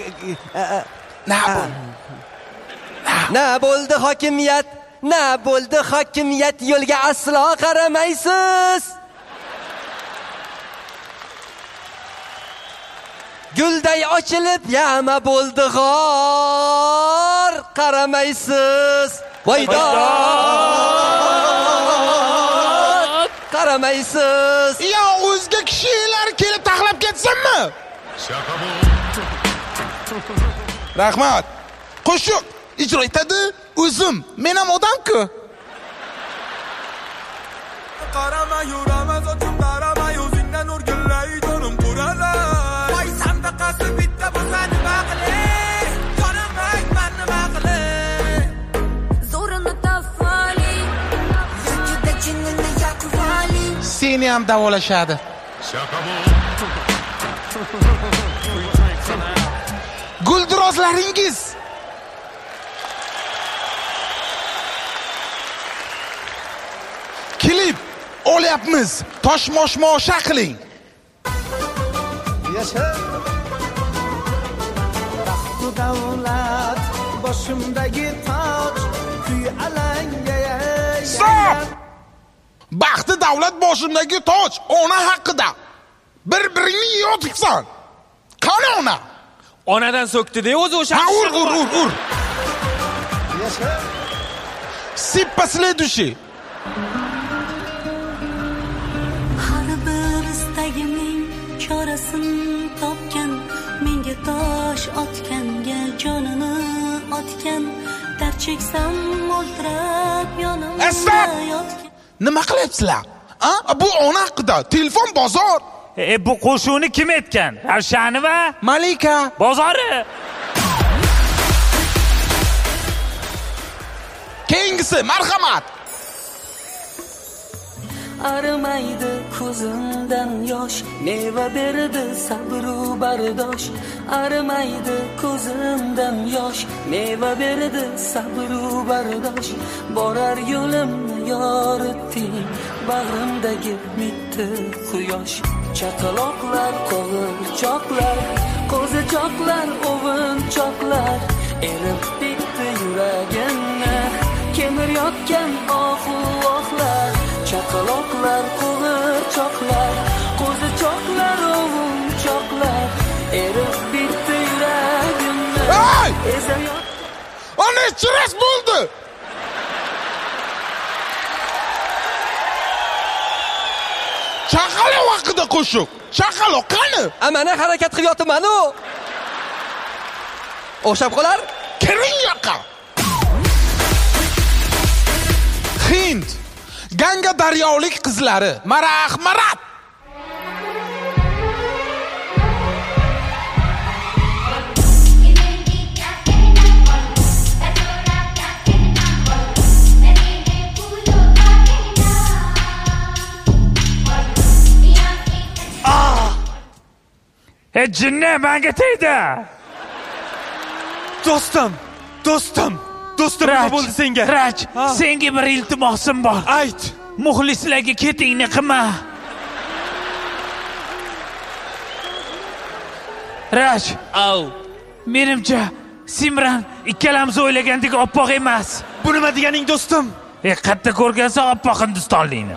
Na bo'ldi hokimiyat? Na bo'ldi hokimiyat yo'lga aslo qaramaysiz. Gulday ochilib yama bo'ldi g'or, qaramaysiz. Voydod qaramaysiz. Ya o'zga kishilar kelib taxlab ketsinmi? Rahmat. Qo'shiq ijro etadi o'zim. Men ham odam-ku. Qarama yurama sochim qarama yuzingdan o'rgilay jonim quralar. Voy sandaqasi bitta bo'lsa nima qilay? Jonim aytman nima qilay? Zo'rini tafali, yurtida jinnini yaqvali. Seni ham davolashadi. Guldirozlaringiz klip olyapmiz. Toshmoshmosha qiling. Yasha. Baxtu davlat boshimdagi toj, kuy alanga Stop! Baxti davlat boshimdagi toj, ona haqida. Bir-biringni yotibsan. Qani ona? Onadan so'kdi-da o'zi o'sha. Ha, ur. Yasha. Sippa следующий. Har bir istagimning chorasini topgan, menga tosh otganga jonini otgan, dard cheksam o'ltirib yonimda yotgan. Nima qilyapsizlar? Bu ona haqida. Telefon bozor. Bu qo'shuvni kim aytgan? Ravshani va Malika. Bozori. Keyingisi, marhamat. Arimaydi ko'zimdan yosh, meva berdi sabru bardosh. Arimaydi ko'zimdan yosh, meva berdi sabru bardosh. Borar yo'limni yoritding, bag'rimdagi mitti quyosh. Chaqaloqlar, qo'g'irchoqlar, qo'zichoqlar, o'vinchoqlar, erib bitdi yuragimni, kemirayotgan ohu-ohlar. Chaqaloqlar, qo'g'irchoqlar, qo'zichoqlar, o'vinchoqlar, erib bitdi yuragimni. Ana chiras bo'ldi. Chaqaloq haqida qo'shiq. Chaqaloq qani? Mana harakat qilyapman-ku. O'xshab qolar? Kiring yoqqa. Hind Ganga daryolik qizlari. Maraq. Jinni menga tegdi. Do'stim. Nima bo'ldi senga? Raj, senga bir iltimosim bor. Ayt. Muxlislarga ketingni qilma. Raj, menimcha Simran ikkalamiz o'ylagandek oppoq emas. Bu nima deganing do'stim? Qatta ko'rgansan oppoq hindistonlikni.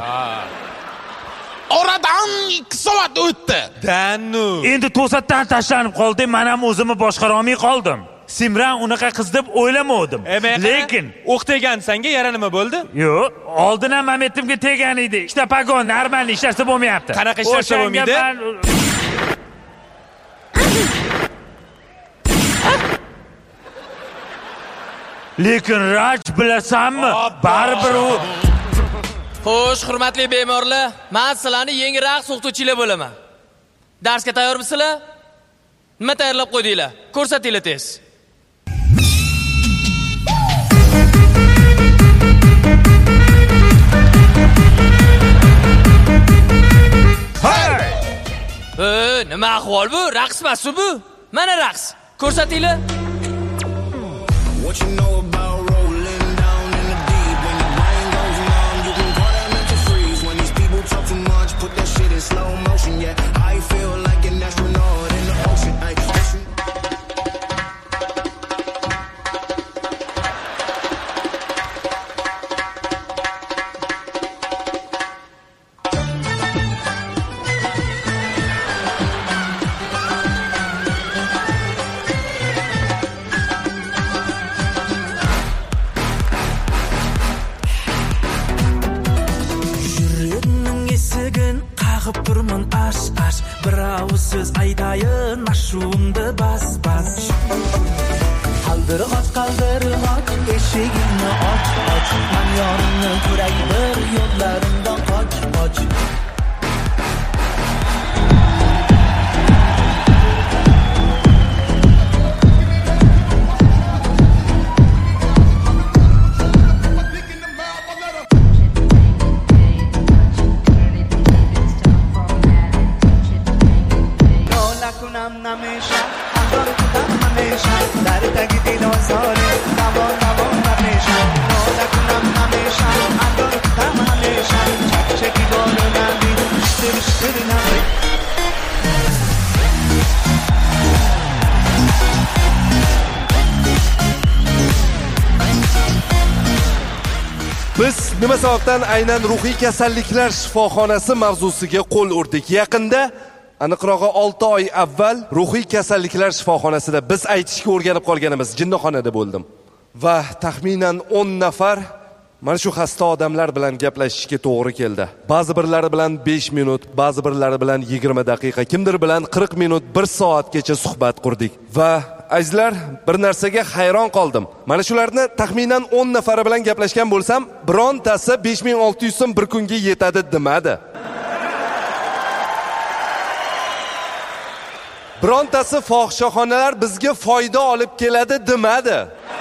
Oradan 2 soat o'tdi. Dannu. Endi to'satdan tashlanib qoldim, men ham o'zimni boshqara olmay qoldim. Simran unaqa qiz deb o'ylamadim. Lekin o'q tegan senga yara nima bo'ldi? Yo'q, oldin ham Mametimga tegan edi. Ikkita pagon normal ishlasa bo'lmayapti. Qanaqa ishlasa bo'lmaydi? Lekin Raj bilasanmi? Baribir u. Xo'sh, hurmatli bemorlar, men sizlarni yangi raqs o'qituvchilar bo'laman. Darsga tayyormisizlar? Nima tayyorlab qo'ydinglar? Ko'rsatinglar tez. Nima ahvol bu? Raqs emas bu? Mana raqs. Ko'rsatinglar. Put that shit in slow motion, yeah. I feel like an astronaut in the ocean. Turman ash bir og'iz so'z aytayin ashumda bas qaldir och eshigimni och men yorimni ko'ray bir yo'llarimdan qoch Biz nima sababdan aynan ruhiy kasalliklar shifoxonasi mavzusiga qo'l urdik? Yaqinda, aniqrog'i 6 oy avval ruhiy kasalliklar shifoxonasida biz aytishga o'rganib qolganimiz jinnixonada bo'ldim. Va taxminan 10 nafar mana shu xasta odamlar bilan gaplashishga to'g'ri keldi. Ba'zi birlari bilan 5 minut, ba'zi birlari bilan 20 daqiqa, kimdir bilan 40 minut, 1 soatgacha suhbat qurdik. Va azizlar, bir narsaga hayron qoldim. Mana shularni taxminan 10 nafari bilan gaplashgan bo'lsam, birontasi 5600 so'm bir kunga yetadi demadi. Birontasi fohishaxonalar bizga foyda olib keladi demadi.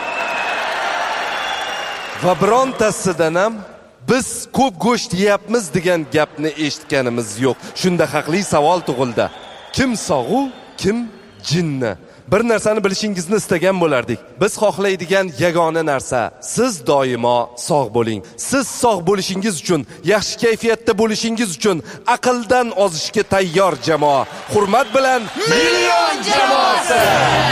Va birontasidan ham biz ko'p go'sht yeyapmiz degan gapni eshitganimiz yo'q. Shunda haqli savol tug'ildi. Kim sog'u, kim jinni? Bir narsani bilishingizni istagan bo'lardik. Biz xohlaydigan yagona narsa siz doimo sog' bo'ling. Siz sog' bo'lishingiz uchun, yaxshi kayfiyatda bo'lishingiz uchun aqldan ozishga tayyor jamoa. Hurmat bilan Million jamoasi.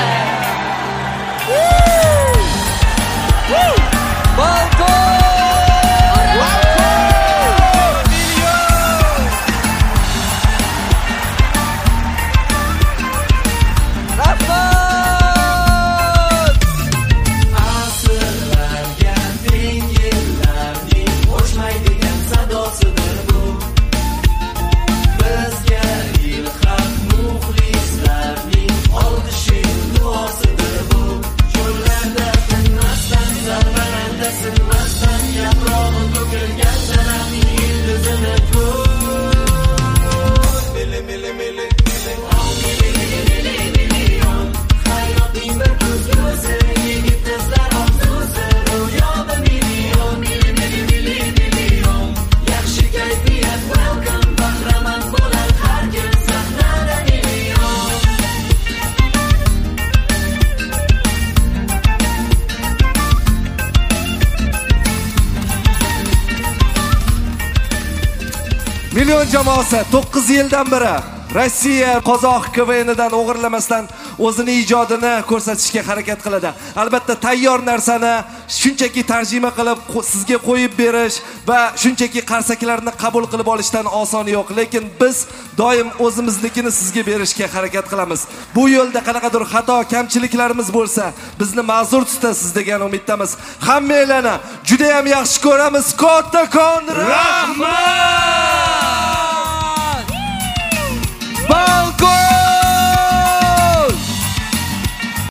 Million jamoasi 9 yildan beri Rossiya qozoq KVNidan o'g'irlamasdan o'zini ijodini ko'rsatishga harakat qiladi. Albatta tayyor narsani shunchaki tarjima qilib sizga qo'yib berish va shunchaki qarsaklarni qabul qilib olishdan oson yo'q, lekin biz doim o'zimiznikini sizga berishga harakat qilamiz. Bu yo'lda qanaqadir xato, kamchiliklarimiz bo'lsa, bizni ma'zur tutasiz degan umiddamiz. Hammanglarni juda ham yaxshi ko'ramiz. Kattakon rahmat!